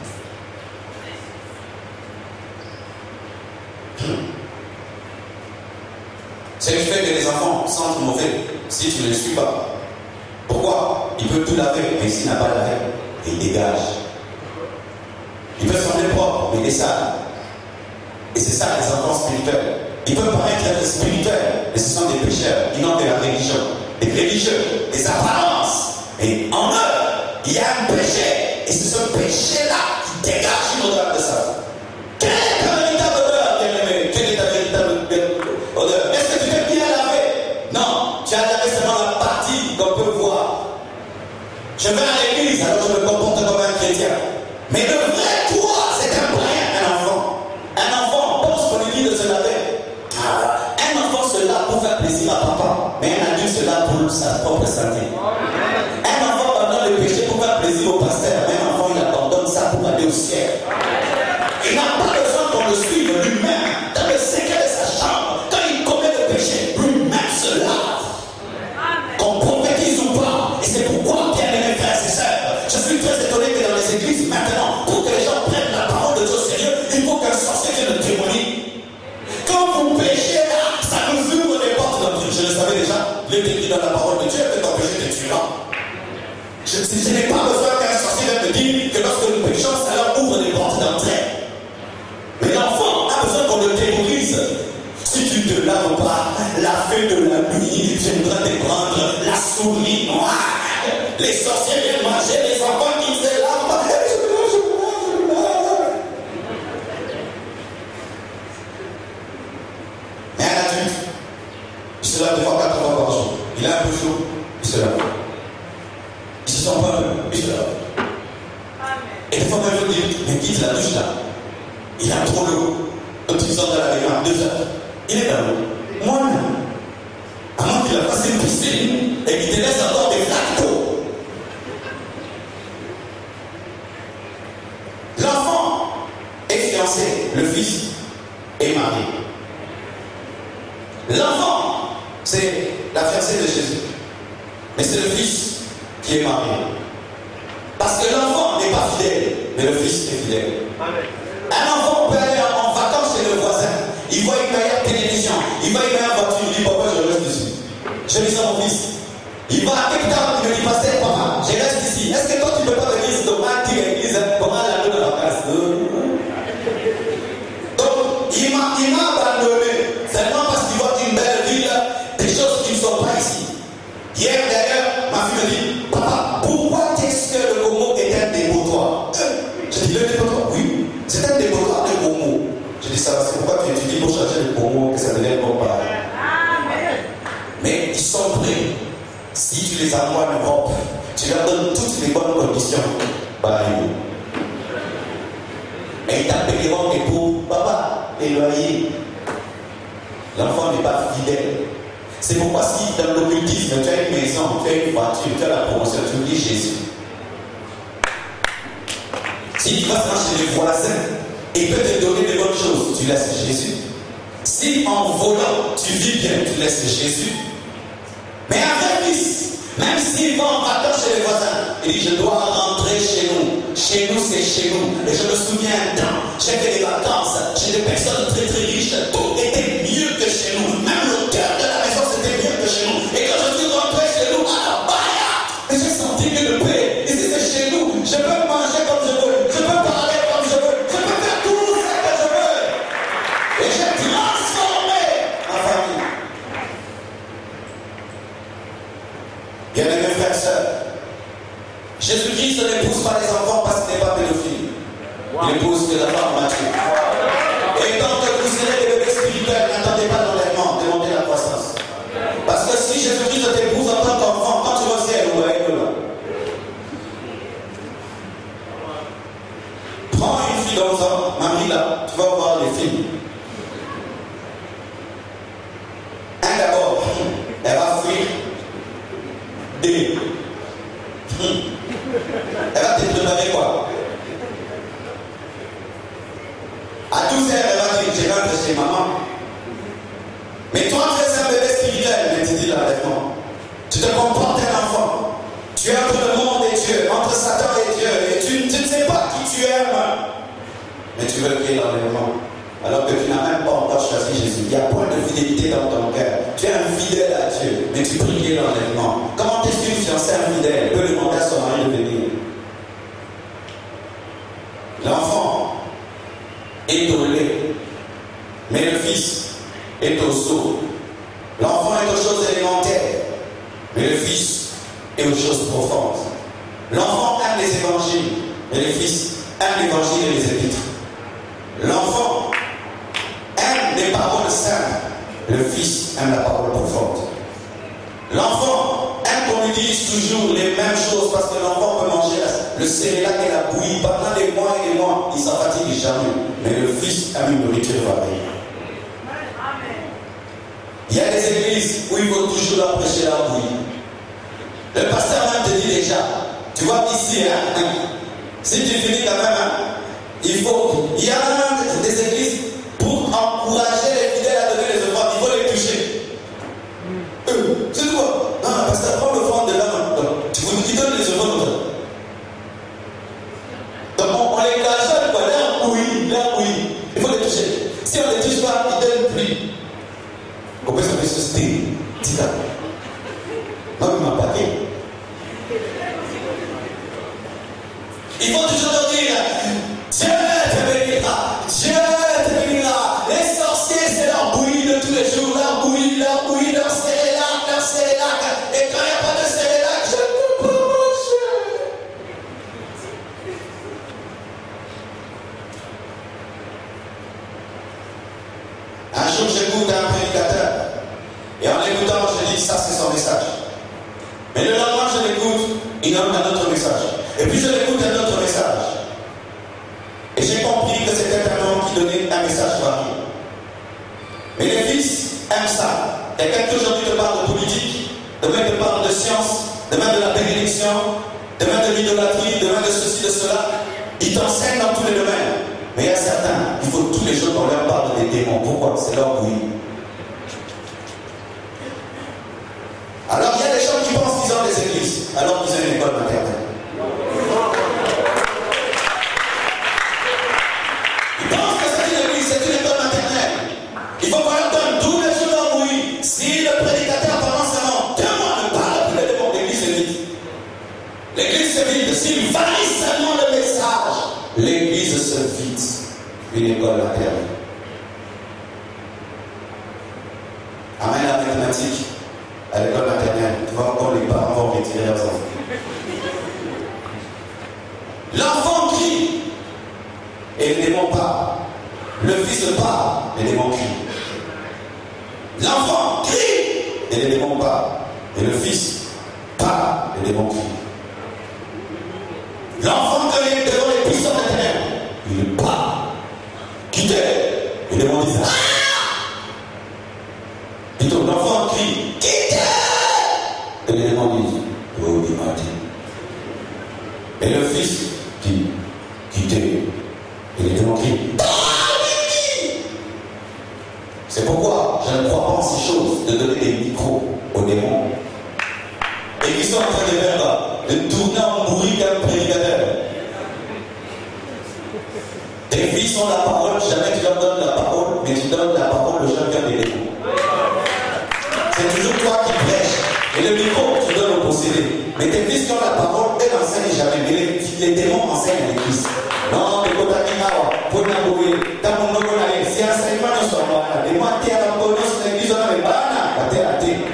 Ce qui fait que les enfants sentent mauvais si tu ne les suis pas. Pourquoi? Il peut tout laver, mais s'il n'a pas lavé, il dégage. Il peut sembler propre, mais il est sale. Et c'est ça les enfants spirituels. Ils peuvent paraître être spirituels, mais ce sont des pécheurs. Ils n'ont que la religion. Des religieux, des apparences. Et en eux, il y a un péché. Et c'est ce péché-là qui dégage une odeur de ça. Quelle est ta véritable odeur, bien-aimé? Quelle est ta véritable odeur? Est-ce que tu t'es bien lavé? Non, tu as lavé seulement la partie qu'on peut voir. Je vais à l'église, alors je me comporte comme un chrétien. Mais le vrai toi, c'est un païen, un enfant. Un enfant pense qu'on lui dit de se laver. Ah, un enfant se lave pour faire plaisir à papa, mais un adulte se lave pour sa propre santé. Un enfant abandonne le péché pour faire plaisir au pasteur, mais un enfant il abandonne ça pour aller au ciel. Il n'a pas besoin qu'on le suive lui-même. t'énerve pas. La fée de la nuit viendra te prendre la souris noire. Les sorciers viennent manger les enfants qui se lavent. Mais un adulte, il se lave deux fois, quatre fois par jour. Il a un peu chaud, il se lave. Il se sent pas un peu, il se lave. Et des fois, quand je dis, mais quitte la douche là, il a trop l'eau. Donc il sort de la baignoire, deux heures. Il est dans l'eau. Moi-même, à moins qu'il a passé une piscine et qu'il te laisse encore des flaques d'eau. L'enfant est fiancé, le fils est marié. L'enfant, c'est la fiancée de Jésus. Mais c'est le fils qui est marié. Parce que l'enfant n'est pas fidèle, mais le fils est fidèle. Amen. Un enfant peut aller en vacances chez le voisin. Il voit une meilleure télévision. Il voit une meilleure voiture. Il dit, papa, je reste ici. Je dis à mon fils. Il va à Cape Town. Il me dit, pasteur, papa, je reste ici. Est-ce que toi, tu ne peux pas venir demain à l'église pendant la nuit de vacances? Donc, il m'a abandonné. Seulement parce qu'il voit une belle ville, des choses qui ne sont pas ici. Hier, d'ailleurs, ma fille me dit, papa, pourquoi est-ce que le Congo est un dépotoir? Je dis, le dépotoir, oui. C'est un dépotoir de Congo. Je dis, ça va, c'est pourquoi tu étudies pour changer le Congo, que ça devienne bon pareil. Mais ils sont prêts. Si tu les envoies en Europe, tu leur donnes toutes les bonnes conditions. Bah, et ils t'appelleront des pauvres. Papa, les loyers. L'enfant n'est pas fidèle. C'est pourquoi si dans l'occultisme, tu as une maison, tu as une voiture, tu as la promotion, tu dis Jésus. Si tu vas chez les voisins et il peut te donner des bonnes choses, tu laisses Jésus. Si en volant, tu vis bien, tu laisses Jésus. Mais un vrai fils, même s'il va en vacances chez les voisins, il dit, je dois rentrer chez nous. Chez nous, c'est chez nous. Et je me souviens un temps, j'ai fait des vacances chez des personnes très très riches. Tout était mieux que chez nous. Même le cœur de la maison, c'était mieux que chez nous. Et quand je suis rentré chez nous, à la baya, j'ai senti que de paix. Ici, c'est chez nous. Je peux manger comme je veux. Je peux parler comme je veux. Je peux faire tout ce que je veux. Et j'ai transformé ma famille. Bien-aimés frères et sœurs, Jésus-Christ n'épouse pas les enfants parce qu'il n'est pas pédophile. Il épouse que la femme mature. Et tant que vous serez des bébés spirituels, n'attendez pas d'enlèvement, demandez la croissance. Parce que si Jésus-Christ t'épouse en tant qu'enfant, quand tu vas au ciel, où est-ce là? Prends une fille dans ça, Marie là, tu vas voir les filles. Un d'abord, elle va fuir. Deux. Elle va te demander quoi? À douze heures, elle va dire, je rentre chez maman. Mais toi, tu es un bébé spirituel, mais tu dis l'enlèvement. Tu te comportes un enfant. Tu es entre le monde et Dieu, entre Satan et Dieu, et tu, tu ne sais pas qui tu aimes. Mais tu veux créer l'enlèvement. Alors que tu n'as même pas encore choisi Jésus. Il y a point de fidélité dans ton cœur. Tu es infidèle à Dieu, mais tu pries l'enlèvement. Comment est-ce qu'une fiancée infidèle peut demander à son mari de venir? L'enfant est au lait, mais le fils est au seau. L'enfant est aux choses élémentaires, mais le fils est aux choses profondes. L'enfant aime les évangiles, mais le fils aime l'évangile et les épîtres. L'enfant aime les paroles simples, le fils aime la parole profonde. L'enfant aime qu'on lui dise toujours les mêmes choses parce que l'enfant peut manger le céréal et la bouillie pendant des mois et des mois, il s'en fatigue jamais. Mais le fils aime une nourriture variée. Il y a des églises où il faut toujours leur prêcher la bouillie. Le pasteur même te dit déjà, tu vois ici, hein, si tu finis quand même, hein, il faut, il y a même des églises pour encourager les fidèles à donner les offrandes, il faut les toucher. Euh, c'est quoi? Non, parce que prends l'offrande de là, tu vous dis donne les offrandes. Donc on, on les cache, quoi, là oui, là oui, il faut les toucher. Si on ne les touche pas, ils ne donnent plus. Pourquoi ça fait ce style? C'est ça. Non, il m'a pas dit. Il faut toujours leur dire, Dieu te bénira, Dieu te bénira. Les sorciers, c'est leur bouillie de tous les jours, leur jour, j'écoute un prédicateur. Et en l'écoutant, je dis, ça c'est son message. Mais le lendemain, je l'écoute, il donne un autre message. Et puis je l'écoute un autre message. Et j'ai compris que c'était un homme qui donnait un message varié. Mais les fils aiment ça. Quelqu'un qui aujourd'hui te parle de politique, demain te parle de science, demain de la bénédiction, demain de l'idolâtrie, demain de ceci, de cela. Ils t'enseignent dans tous les domaines. Mais il y a certains, il faut tous les jours qu'on leur parle des démons. Pourquoi? C'est l'orgueil. Alors il y a des gens qui pensent qu'ils ont des églises, alors qu'ils ont une école maternelle. Ils pensent que c'est une église, c'est une école maternelle. Il faut qu'on leur donne tous les jours l'orgueil. Si le prédicateur pendant seulement deux mois ne parle plus des démons, l'église est vide. L'église se vide. S'il varie seulement le message, l'église se vide. Une école maternelle. Amen, la mathématique. À l'école maternelle, tu vois quand les parents vont retirer leurs enfants. L'enfant crie et les démons parlent. Le fils parle, les démons crient. L'enfant crie et les démons parlent. Et le fils parle, les démons crient. L'enfant quand il est devant les puissants des ténèbres, il parle. Quittez, les démons disent ah! Plutôt l'enfant crie quittez! Et les démons disent oh, il m'a dit. Et le fils dit quittez. Et les démons crient c'est pourquoi je ne crois pas en ces choses de donner des micros aux démons. Et qui sont en train de faire de tourner en bourrique un prédicateur. Tes filles ont la parole, jamais tu leur donnes la parole, mais tu donnes la parole aux gens qui ont des démons. C'est toujours toi qui prêches. Et le micro, tu donnes au possédé. Mais tes fils qui ont la parole, elles n'enseignent jamais. Mais les, les démons enseignent à l'église. Non, mais quand tu as dit, pour n'abouer, tu as mon nom à l'aise. Si enseignement ne soit pas là, les mois tu es à la bonne, sur l'église, on a les bananes, la terre à terre.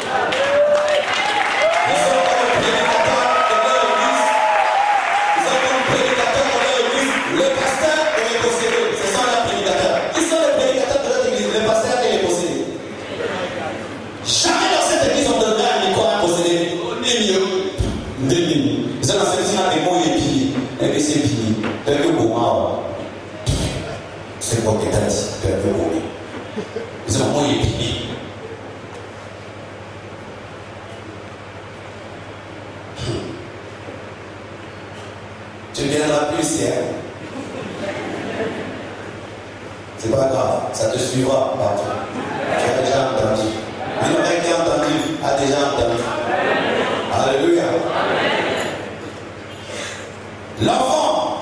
Ils sont comme le prédicateur de leur église. Ils sont comme le prédicateur de leur église. Le pasteur et les possédés, ce sont les prédicateurs. Qui sont les prédicateurs de notre église? Le pasteur et les possédés. Jamais dans cette église on donnerait un micro à un possédé. Ni mieux. Ni mieux. Ils sont dans cette église, des mots et puis, et puis c'est fini. C'est un peu beau, c'est quoi que t'as dit? C'est un peu beau. Ils ont mots et puis. Tu ne viendras plus ici, hein? C'est pas grave, ça te suivra partout. Tu as déjà entendu. Une oreille qui a entendu a déjà entendu. Alléluia. L'enfant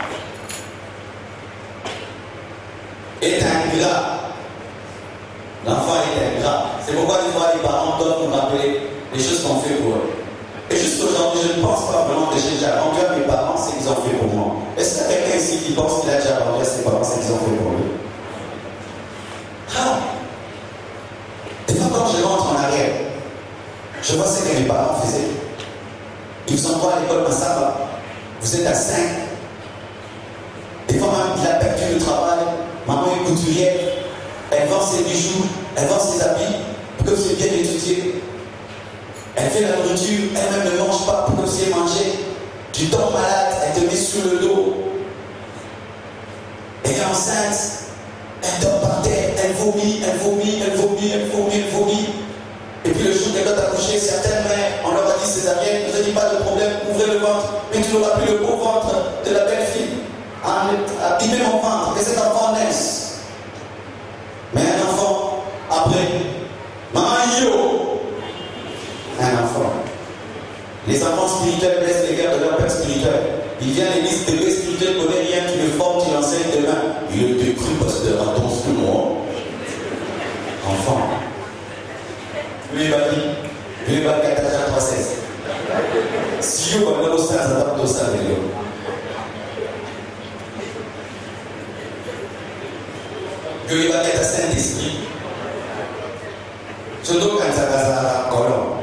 est ingrat. L'enfant est ingrat. C'est pourquoi des fois les parents doivent nous rappeler les choses qu'on fait pour eux. Et jusqu'aujourd'hui, je ne pense pas vraiment que j'ai déjà rendu à mes parents ce qu'ils ont fait pour moi. Est-ce qu'il y a quelqu'un ici qui pense qu'il a déjà rendu à ses parents ce qu'ils ont fait pour lui? Ah! Des fois, quand je rentre en arrière, je vois ce que mes parents faisaient. Ils vous envoient à l'école Massaba. Vous êtes à cinq. Des fois, même, il a perdu le travail. Maman est couturière. Elle vend ses bijoux. Elle vend ses habits pour que vous ayez bien étudié. Elle fait la nourriture. Elle-même ne mange pas pour que vous ayez mangé. Tu tombes malade. Elle te met sur le dos. Elle est enceinte. Elle dort par terre. Elle vomit. Elle vomit. Elle vomit. Elle vomit. Elle vomit. Et puis le jour qu'elle doit accoucher, certaines mères, on leur a dit césarienne, ne vous dit pas de problème, ouvrez le ventre, mais tu n'auras plus le beau ventre de la belle fille. Abîmez mon ventre, que cet enfant naisse. Mais un enfant, après, maman yo, un enfant. Les enfants spirituels laissent les gars de leur père spirituel. Il vient à l'église, bébé spirituel, connaît rien, tu le formes, tu l'enseignes demain. Il était cru pasteur, attention moi. Enfant. Lui va dire, lui va dire quatre trois seize. Si vous avez le sang, ça va tout ça. Lui va dire Saint-Esprit. Surtout quand ça va à colon.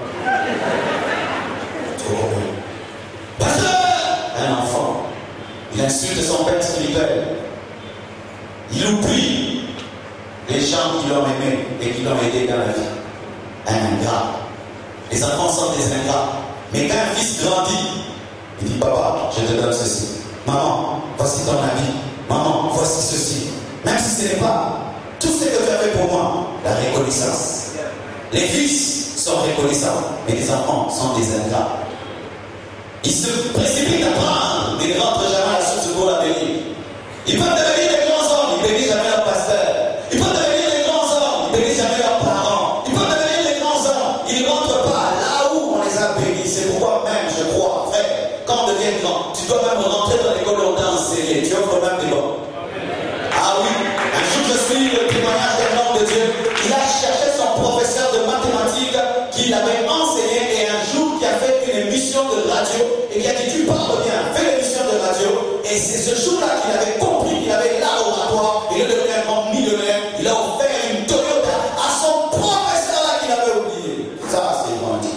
Un enfant, il insulte son père spirituel. Il oublie les gens gens qui l'ont aimé et qui l'ont aidé dans la vie. Un ingrat. Les enfants sont des ingrats. Mais quand un fils grandit, il dit, papa, je te donne ceci. Maman, voici ton habit. Maman, voici ceci. Même si ce n'est pas tout ce que tu as fait pour moi, la reconnaissance. Les fils sont reconnaissants, mais les enfants sont des ingrats. Ils se précipitent à prendre, mais ne rentrent jamais à la source pour la bénir. Ils peuvent devenir des grands hommes, ils ne bénissent jamais leur pasteur. Ils peuvent devenir des grands hommes, ils ne bénissent jamais leurs parents. Ils peuvent devenir des grands hommes, ils ne rentrent pas là où on les a bénis. C'est pourquoi même, je crois, frère, quand on devient grand, tu dois même rentrer dans l'école où on t'a enseigné. Tu offres même des bons. Ah oui, un jour je suis le témoignage d'un homme de Dieu. Il a cherché son professeur de mathématiques qui l'avait enseigné et un jour qui a fait une émission de radio et qui a dit tu parles bien, fais l'émission de radio. Et c'est ce jour-là qu'il avait compris qu'il avait l'oratoire. Il est devenu un grand millionnaire. Il a offert une Toyota à son professeur là qu'il avait oublié. Ça c'est grandi.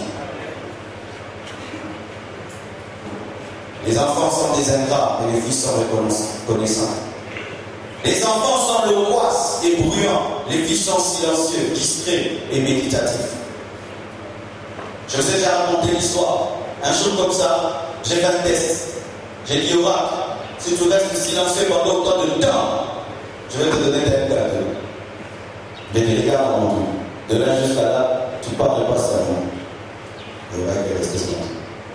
Les enfants sont des ingrats et les fils sont reconnaissants. Les enfants sont loquaces et bruyants. Les fils sont silencieux, distraits et méditatifs. Je vous ai déjà raconté l'histoire. Un jour comme ça, j'ai fait un test. J'ai dit au Oracle, si tu restes silencieux pendant autant de temps, je vais te donner tel cadeau. Mais les gars ont entendu. De là jusqu'à là, tu ne parles pas seulement. Le Oracle est resté silencieux.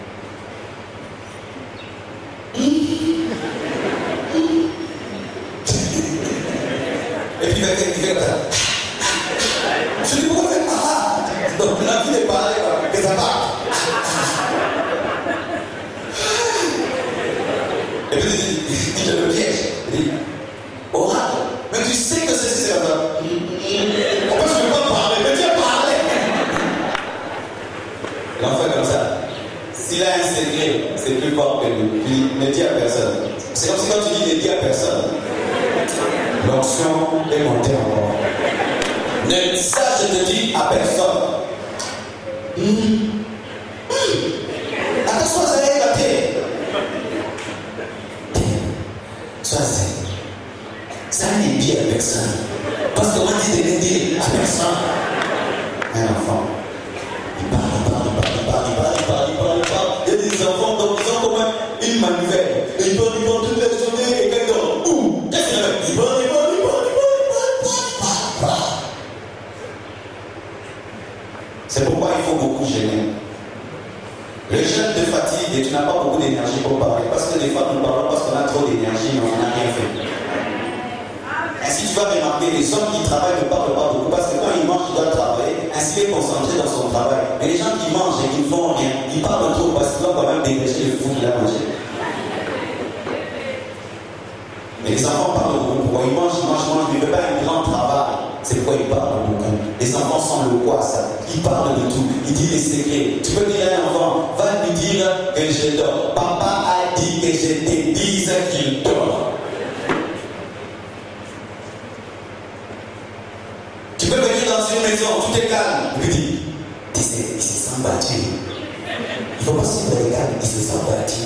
Et puis il fait comme ça. Je dis pourquoi c'est pas? Donc l'envie de parler, que ça part. Et puis il dit, je le piège. Il dit, oracle, mais tu sais que c'est c'est ça. Pourquoi je ne peux pas parler? Mais viens parler. L'enfant comme ça. S'il a un secret, c'est plus fort que lui. Puis ne dis à personne. C'est comme si quand tu dis ne dis à personne. L'onction est montée encore. Ne, ça, je te dis à personne. Mmh. Mmh. Attention, ça va éclater. Ça, c'est. Ça n'est dit à personne. Parce qu'on m'a dit de ne dire à personne. Un enfant. Il parle, il parle, il parle, il parle, il parle, il parle, il parle. Il y a des enfants donc ils ont comme une manivelle. Et ils parlent, ils parlent toute la journée et quelqu'un. Ouh, qu'est-ce qu'il y a? Ils parlent, ils parlent. C'est pourquoi il faut beaucoup gêner. Le jeûne te fatigue et tu n'as pas beaucoup d'énergie pour parler. Parce que des fois nous parlons parce qu'on a trop d'énergie mais on n'a rien fait. Ainsi tu vas remarquer, les hommes qui travaillent ne parlent pas beaucoup parce que quand ils mangent, ils doivent travailler. Ainsi il est concentré dans son travail. Mais les gens qui mangent et qui ne font rien, ils parlent trop parce qu'ils doivent quand même dépêcher le fou qu'il a mangé. Mais les enfants parlent beaucoup. Pourquoi ils mangent, ils mangent, ils mangent, ils ne veulent pas un grand travail. C'est pourquoi ils parlent beaucoup. Les enfants sont loquaces. Ils parlent de tout. Ils disent des secrets. Tu peux dire à un enfant, va lui dire que je dors. Papa a dit que je te dise qu'il dort. Tu peux venir dans une maison, tout est calme. Il lui dit, il se, il se sent battu. Il ne faut pas se mettre calme, il se sent battu.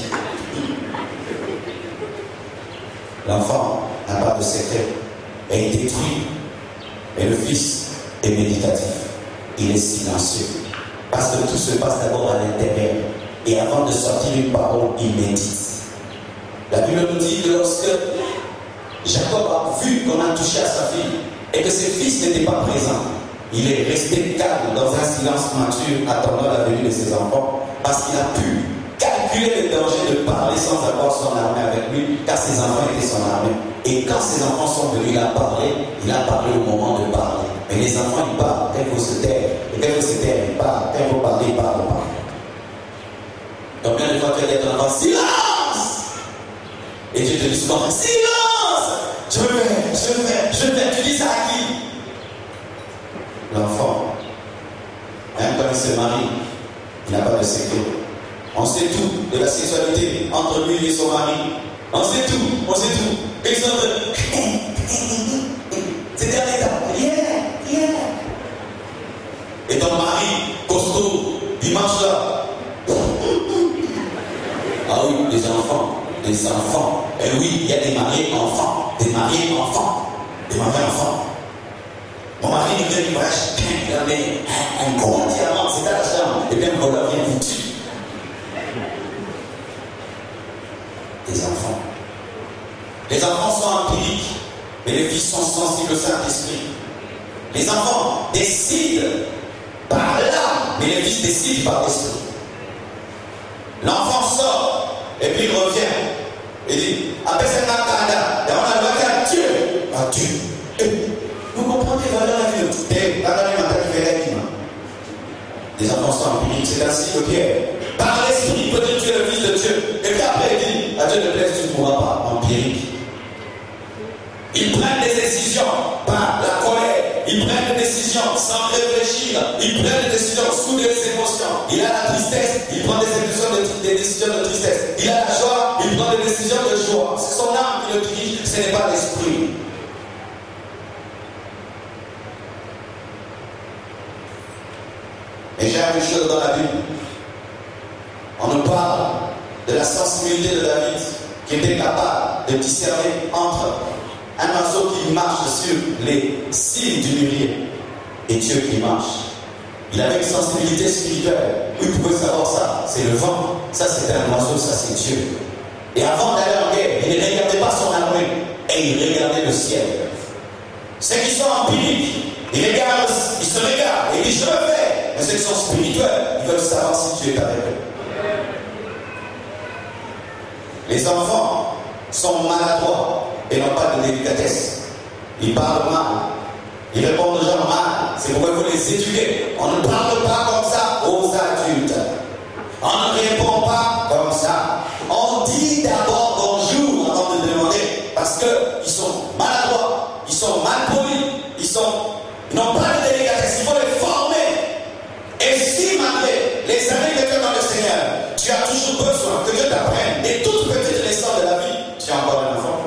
L'enfant n'a pas de secret, est détruit. Et le fils est méditatif. Il est silencieux. Parce que tout se passe d'abord à l'intérieur. Et avant de sortir une parole, il médite. La Bible nous dit que lorsque Jacob a vu qu'on a touché à sa fille et que ses fils n'étaient pas présents, il est resté calme dans un silence mature, attendant la venue de ses enfants, parce qu'il a pu calculer le danger de parler sans avoir son armée avec lui, car ses enfants étaient son armée. Et quand ses enfants sont venus, il a parlé, il a parlé au moment de parler. Mais les enfants, ils parlent, quand il faut se taire. Et quand il faut se taire, ils parlent. Quand il faut parler, ils parlent pas. Combien de fois tu as dit à ton enfant, silence! Et Dieu te dit souvent, silence! Je vais, je vais, je vais. Tu dis ça à qui? L'enfant. Même quand il se marie, il n'a pas de secret. On sait tout de la sexualité entre lui et son mari. On sait tout, on sait tout. Et ils sont de... C'était un état. Yeah, yeah. Et ton mari, costaud, il marche là. Ah oui, les enfants, les enfants. Et oui, il y a des mariés enfants, des mariés enfants, des mariés enfants. Mon mari nous vient du voyage, il a mis un, un gros diamant, c'est d'argent, et bien le voleur vient vous tuer. Les enfants. Les enfants sont empiriques, mais les filles sont sensibles au Saint-Esprit. Les enfants décident par l'âme, mais les fils décident par l'esprit. L'enfant sort, et puis il revient, et dit, après c'est un Kanda, et on a le à Dieu. À Dieu. Et vous comprenez la valeur de Dieu. Les enfants sont empiriques, c'est ainsi que Pierre, par l'esprit, peut dire tu es le fils de Dieu. Et puis après il dit, à Dieu ne plaise, tu ne pourras pas, empirique. Ils prennent des décisions par la colère. Ils prennent des décisions sans réfléchir. Ils prennent des décisions sous des émotions. Il a la tristesse, il prend des décisions de, des décisions de tristesse. Il a la joie, il prend des décisions de joie. C'est son âme qui le dirige, ce n'est pas l'esprit. Et j'aime une chose dans la Bible. On nous parle de la sensibilité de David qui était capable de discerner entre un oiseau qui marche sur les cimes du mûrier et Dieu qui marche. Il avait une sensibilité spirituelle. Où il pouvait savoir ça? C'est le vent. Ça, c'était un oiseau, ça, c'est Dieu. Et avant d'aller en guerre, il ne regardait pas son armée et il regardait le ciel. Ceux qui sont empiriques, ils regardent, ils se regardent et ils disent je le fais. Mais ceux qui sont spirituels, ils veulent savoir si Dieu est avec eux. Les enfants sont maladroits et n'ont pas de délicatesse. Ils parlent mal. Ils répondent aux gens mal. C'est pourquoi il faut les éduquer. On ne parle pas comme ça aux adultes. On ne répond pas comme ça. On dit d'abord bonjour avant de demander. Parce qu'ils sont maladroits. Ils sont mal polis. Ils sont... Ils n'ont pas de délicatesse. Il faut les former. Et si malgré les années que tu as dans le Seigneur, tu as toujours besoin que Dieu t'apprenne et toute petite leçon de la vie, tu es encore un enfant.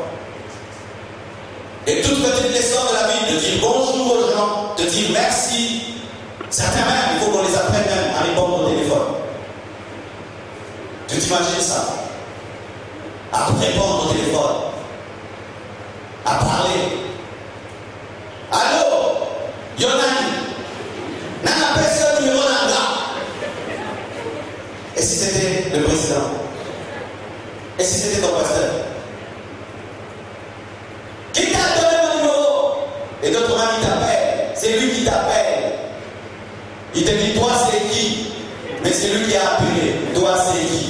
Et toute petite leçon de la vie, de dire bonjour aux gens, de dire merci. Certains même, il faut qu'on les apprenne même à répondre au téléphone. Tu t'imagines ça? À répondre au téléphone. À parler. Allô? Yonani? Nana personne numéro là. Et si c'était le président? Et si c'était ton pasteur? Qui t'a donné mon numéro? Et d'autres mains qui t'appellent. C'est lui qui t'appelle. Il te dit toi c'est qui? Mais c'est lui qui a appelé. Toi c'est qui?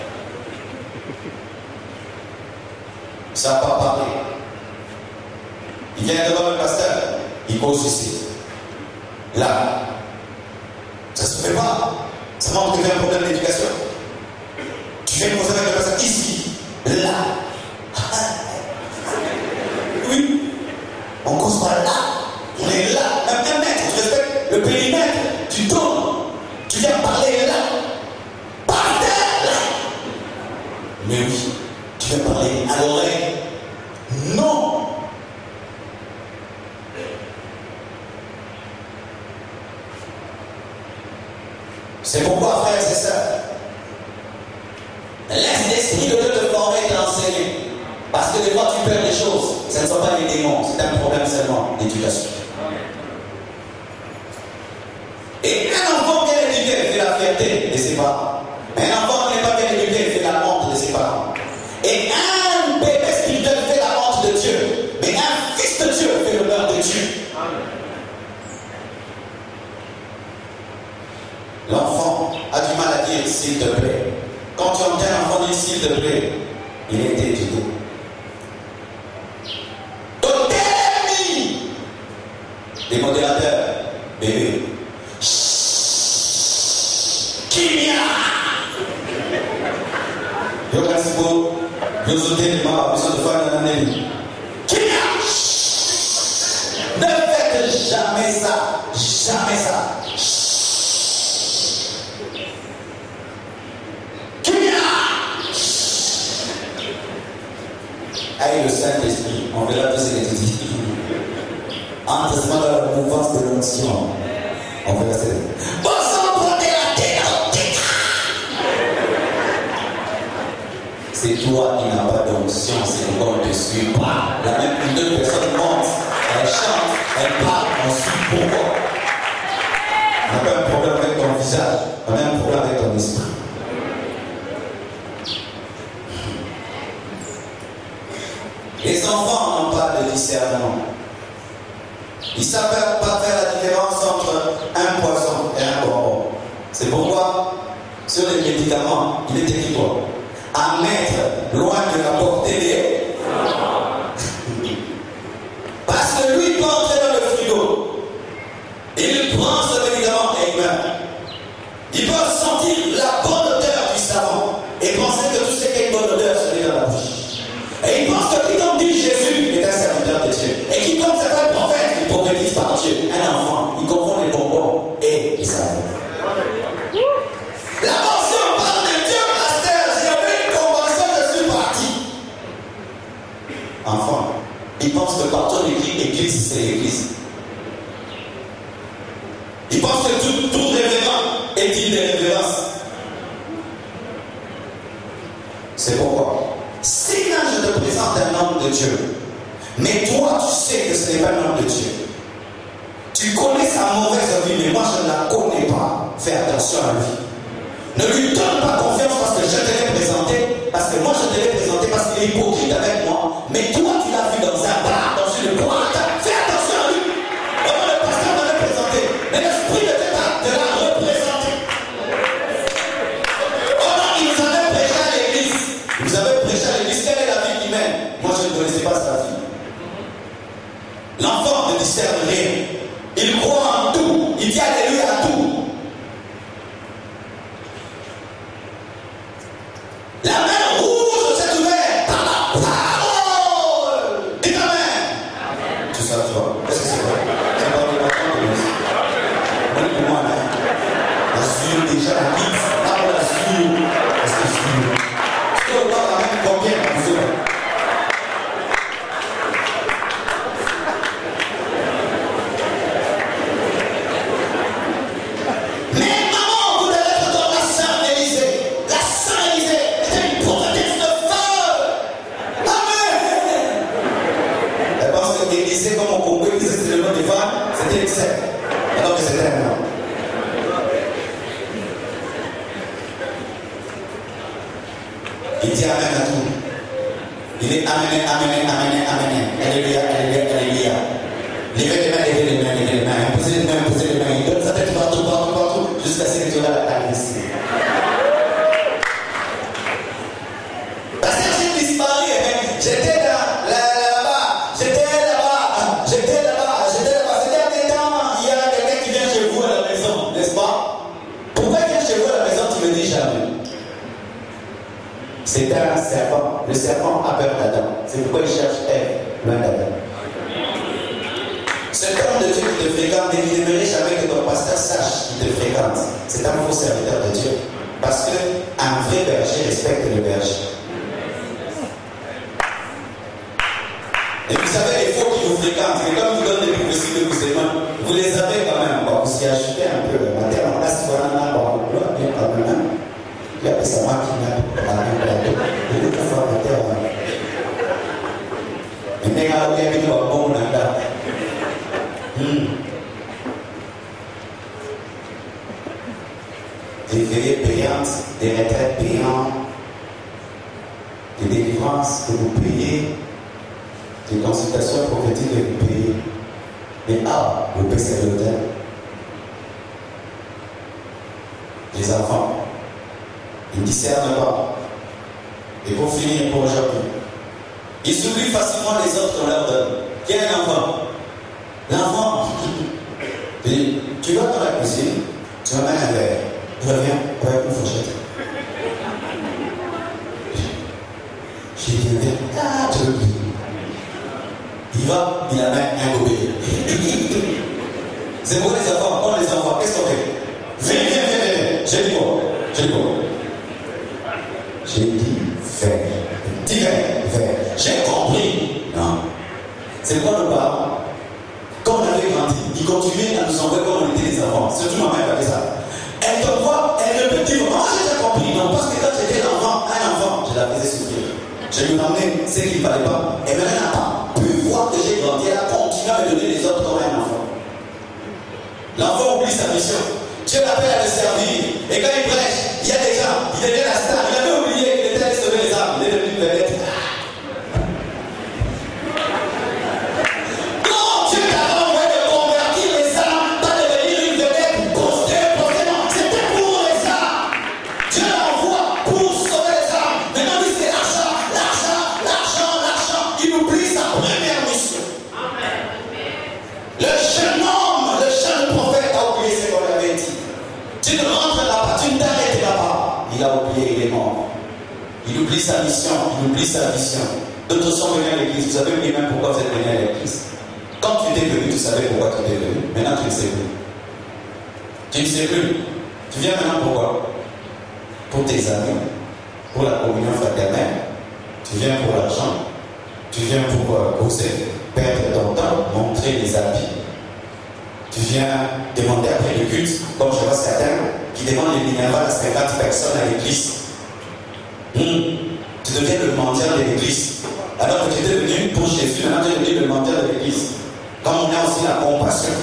Ça n'a pas parlé. Il vient devant le pasteur. Il cause ici. Là. Ça ne se fait pas. Ça montre que tu as un problème d'éducation. Tu viens causer avec le pasteur ici. Là. Oui. On cause pas là. On est là. Même un mètre. Tu respectes le périmètre. Tu tournes. Tu viens parler là. Par terre là. Mais oui. Tu viens parler à l'oreille. Non. C'est pourquoi, frères et sœurs, laisse l'esprit de Dieu te former et t'enseigner. Parce que des fois tu perds des choses. Ce ne sont pas des démons, c'est un problème seulement d'éducation. Et un enfant bien éduqué fait la fierté de ses parents. Un enfant qui n'est pas bien éduqué fait la honte de ses parents. Et un bébé spirituel fait la honte de Dieu. Mais un fils de Dieu fait l'honneur de Dieu. L'enfant a du mal à dire s'il te plaît. Quand tu entends un enfant dire s'il te plaît, il a été éduqué. Ton ennemi, les modérateurs, bébé. Qui vient? Yo merci beaucoup. Yo sauté les mains, besoin de faire un ennemi. Qui vient? Ne faites jamais ça. Jamais ça. Aïe le Saint-Esprit, on verra tout ce que tu dis. Entre dans la mouvance de l'onction, on verra ça. Bon sang, prenez la terre. C'est toi qui n'as pas d'onction, c'est pourquoi on ne te suit pas. La même une deux personnes montent à la chante, elle parle ensuite pourquoi. On n'a pas un problème avec ton visage, on a un problème avec ton esprit. Les enfants n'ont pas de discernement. Ils ne savent pas faire la différence entre un poison et un bonbon. C'est pourquoi, sur les médicaments, il est écrit quoi? À mettre loin de la portée des... Parce que lui, il peut entrer dans le frigo. Il prend ce médicament et il meurt. Il peut sentir la bonne odeur du savon et penser que tout ce qui est une bonne odeur se met dans la bouche. Et il pense que quiconque dit Jésus est un serviteur de Dieu. Et quiconque s'appelle prophète, il prophétise par Dieu. Un enfant, il confond les bonbons et les savons. La mention parle de Dieu, pasteur. S'il y avait une convention, je suis parti. Enfant, il pense que partout on écrit église, c'est l'église. Il pense que tout, tout révérend est digne de révérence. C'est pourquoi, si là je te présente un homme de Dieu, mais toi tu sais que ce n'est pas un homme de Dieu, tu connais sa mauvaise vie, mais moi je ne la connais pas, fais attention à lui. Ne lui donne pas confiance parce que je te l'ai présenté, parce que moi je te l'ai présenté parce qu'il est hypocrite avec moi, mais toi tu l'as vu dans un bar, dans une boîte, fais attention à lui. Comment le pasteur m'avait présenté, mais l'esprit de Dieu te l'a représenté. Oh non, il nous avait prêché à l'église. Il nous avait prêché à l'église, quelle est la vie qu'il mène? Moi je ne connaissais pas sa vie. L'enfant ne discerne rien. Il croit en tout, il dit alléluia à tout. La mer rouge s'est ouverte par la parole. Dis amen. Tout ça, tu vois. Est-ce que c'est vrai? C'est pas le matin de nous. On est pour moi, là. La sueur, déjà, la bite. Là, on la sueur. Est-ce que c'est sûr? Est-ce qu'on va quand même combien? Je sais pas. Alors que c'était un homme. Il dit amen à tout. Il est amené, amené, amené, amené. Alléluia, alléluia, alléluia. Levez les mains, levez les mains, levez les mains. Posez les mains, posez les mains. Il donne sa tête partout, partout, partout. Jusqu'à ce que tu la taille ici. Parce que j'ai disparu. J'étais là, là-bas. J'étais là-bas. J'étais là-bas. J'étais là-bas. C'était un temps. Il y a quelqu'un qui vient chez vous à la maison, n'est-ce pas? Pourquoi il vient chez vous à la maison, tu me dis jamais? C'était un serpent. Le serpent a peur d'Adam. C'est pourquoi il cherche Ève, loin d'Adam. Cet homme de Dieu qui te fréquente, et qui n'aimerait jamais que ton pasteur sache qu'il te fréquente, c'est un faux serviteur de Dieu. Parce qu'un vrai berger respecte le berger. Et vous savez, les faux qui vous fréquentent, c'est comme vous donnent des prophéties de vous aimant, vous les avez quand même. Bon, vous y ajoutez un peu. La terre en place, voilà, là, bon, là, bien quand même. Il y a sa machine à la plateau. Il est fort de terre. Mais il y a un peu de bon là. Des veillées payantes, des retraites payantes, des délivrances que vous payez, des consultations prophétiques que vous payez. Mais ah, vous baissez l'hôtel. Les enfants, ils ne discernent pas. Et pour finir, pour aujourd'hui, ils s'oublient facilement les autres qu'on leur donne. Qui est un enfant? L'enfant, tu vas dans la cuisine, tu amènes un verre, tu reviens avec une fourchette. J'ai dit un verre, ah, tu le dis. Il va, il amène un gobelet. C'est pour les enfants, on les enfants, qu'est-ce qu'on fait? Viens, viens, viens, viens. J'ai dit quoi? J'ai dit quoi? J'ai dit verre. Dis verre, verre. J'ai compris. Non. C'est quoi le parent? Quand on avait grandi, il continuait à nous envoyer comme on était des enfants. Surtout ma mère avait ça. Elle te voit, elle ne peut dire, oh j'ai déjà compris. Non, parce que quand j'étais l'enfant, un enfant, je la faisais souffrir. Je lui ramenais ce qu'il ne fallait pas. Et maintenant, elle n'a pas pu voir que j'ai grandi. Elle a continué à me donner les ordres comme un enfant. L'enfant oublie sa mission. Dieu l'appelle à le servir. Et quand il prêche, il y a des gens, il devient la star. Il avait oublié qu'il était allé sauver les âmes. Il est devenu une vedette. Non, Dieu t'a envoyé de convertir les âmes, pas devenir une vedette pour Dieu, forcément. C'était pour les âmes. Dieu l'envoie pour sauver les âmes. Maintenant, lui, c'est l'argent, l'argent, l'argent, l'argent. Il oublie sa première mission. Le jeune homme, le jeune prophète a oublié ce qu'on lui avait dit. Tu ne rentres là-bas, tu ne t'arrêtes là-bas. Il a oublié, il est mort. Il oublie sa mission, il oublie sa vision. D'autres sont venus à l'église. Vous savez même pourquoi vous êtes venus à l'église. Quand tu t'es venu, tu savais pourquoi tu t'es venu. Maintenant, tu ne sais plus. Tu ne sais plus. Tu viens maintenant pourquoi? Pour tes amis, pour la communion fraternelle. Tu viens pour l'argent. Tu viens pour euh, bosser, perdre ton temps, montrer les habits. Tu viens demander après le culte, comme je vois certains qui demandent les minérales à cinquante personnes à l'église. Mmh. Tu deviens le mendiant de l'église. Alors que tu étais venu pour Jésus, maintenant tu es devenu le mendiant de l'église. Comme on a aussi la compassion.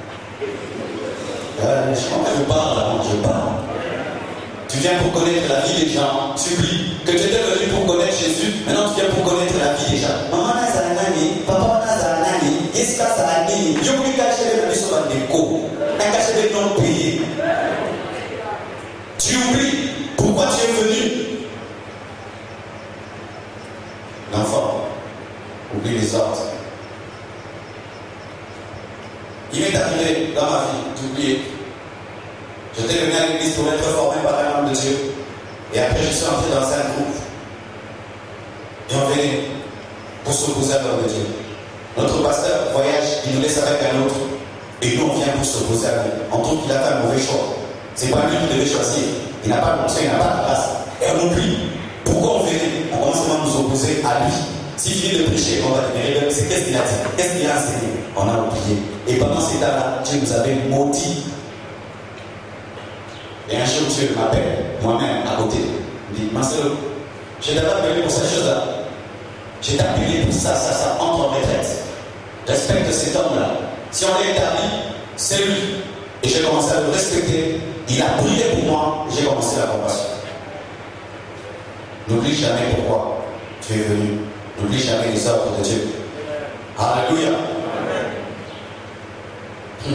Euh, je crois que je parle là, je parle. Tu viens pour connaître la vie des gens. Tu oublies que tu étais venu pour connaître Jésus. Maintenant tu viens pour connaître la vie des gens. Maman n'a zanani, papa n'a zanani, Yeska zanani. Yogi caché le biso dans des co. Un caché des non payés. Tu oublies pourquoi tu es venu. L'enfant oublie les ordres. Il m'est arrivé dans ma vie d'oublier. J'étais venu à l'église pour être formé par un homme de Dieu. Et après, je suis entré dans un groupe. Et on venait pour s'opposer à l'homme de Dieu. Notre pasteur voyage, il nous laisse avec un autre. Et nous, on vient pour s'opposer à lui. On trouve qu'il a fait un mauvais choix. C'est pas lui qui devait choisir. Il n'a pas l'option, il n'a pas de place. Et on oublie. Pourquoi on venait? On commence à nous opposer à lui. S'il finit de prêcher, on va devenir rebelle. C'est qu'est-ce qu'il a dit? Qu'est-ce qu'il a enseigné? On a oublié. Et pendant ces temps-là, Dieu nous avait maudit. Et un jour, Dieu m'appelle, moi-même, à côté. Il me dit, Marcelo, je t'ai pas appelé pour cette chose-là. Je t'ai appelé pour ça, ça, ça, entre en retraite. Respecte cet homme-là. Si on l'a établi, c'est lui. Et j'ai commencé à le respecter. Il a prié pour moi. J'ai commencé la compassion. N'oublie jamais pourquoi tu es venu. N'oublie jamais les ordres de Dieu. Alléluia. Hmm.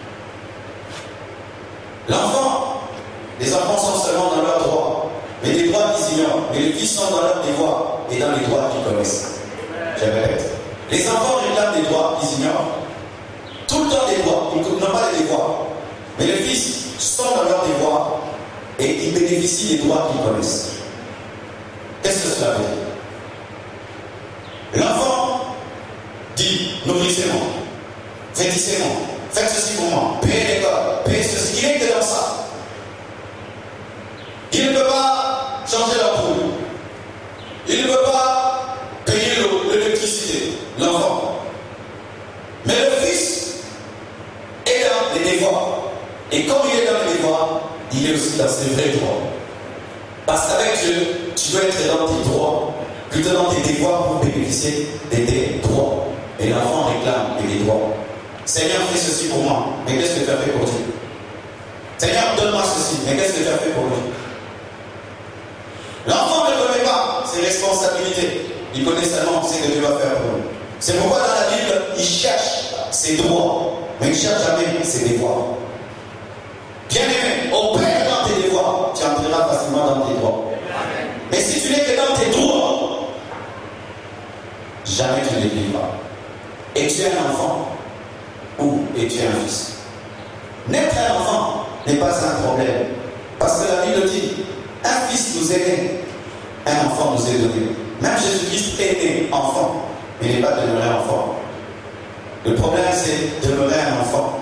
L'enfant, les enfants sont seulement dans leurs droits, mais les droits qu'ils ignorent. Mais les fils sont dans leurs devoirs et dans les droits qu'ils connaissent. Je répète. Les enfants réclament des droits qu'ils ignorent. Tout le temps des droits, ils n'ont pas les devoirs. Mais les fils sont dans leurs devoirs et ils bénéficient des droits qu'ils connaissent. Qu'est-ce que cela veut dire? L'enfant dit, nourrissez-moi, vêtissez-moi, faites ceci pour moi, payez l'école, payez ceci. Il est que dans ça. Il ne peut pas changer la poule. Il ne peut pas payer l'eau, l'électricité, l'enfant. Mais le fils est dans les devoirs. Et comme il est dans les devoirs, il est aussi dans ses vrais droits. Parce qu'avec Dieu, tu dois être dans tes droits, plutôt dans tes devoirs pour bénéficier de tes droits. Et l'enfant réclame des droits. Seigneur, fais ceci pour moi. Mais qu'est-ce que tu as fait pour Dieu? Seigneur, donne-moi ceci. Mais qu'est-ce que tu as fait pour lui? L'enfant ne connaît pas ses responsabilités. Il connaît seulement ce que Dieu va faire pour lui. C'est pourquoi dans la Bible, il cherche ses droits, mais il ne cherche jamais ses devoirs. Bien-aimé, opère dans tes devoirs, tu entreras facilement dans tes droits. Mais si tu n'es que dans tes droits, jamais tu ne les vivras. Es-tu un enfant ou es-tu un fils? N'être un enfant n'est pas un problème. Parce que la Bible dit, un fils nous est né, un enfant nous est donné. Même Jésus-Christ est né enfant, mais il n'est pas demeuré enfant. Le problème, c'est demeurer un enfant.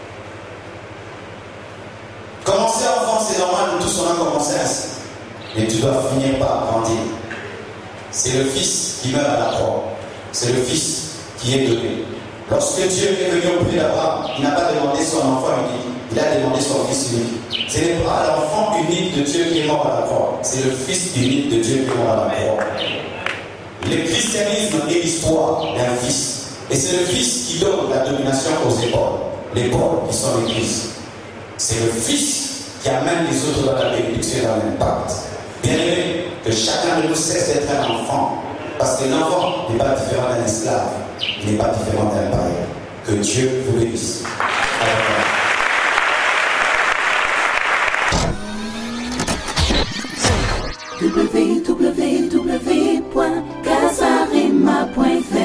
Commencer enfant, c'est normal, nous tous on a commencé ainsi. Mais tu dois finir par grandir. C'est le Fils qui meurt à la croix. C'est le Fils qui est donné. Lorsque Dieu est venu auprès d'Abraham, il n'a pas demandé son enfant unique, il a demandé son Fils unique. Ce n'est pas l'enfant unique de Dieu qui est mort à la croix, c'est le Fils unique de Dieu qui est mort à la croix. Le christianisme est l'histoire d'un Fils. Et c'est le Fils qui donne la domination aux épaules. Les épaules qui sont l'Église. C'est le Fils qui amène les autres dans la bénédiction et dans l'impact. Bien aimé, que chacun de nous cesse d'être un enfant. Parce que l'enfant n'est pas différent d'un esclave. Il n'est pas différent d'un païen. Que Dieu vous bénisse. w w w point casarema point f r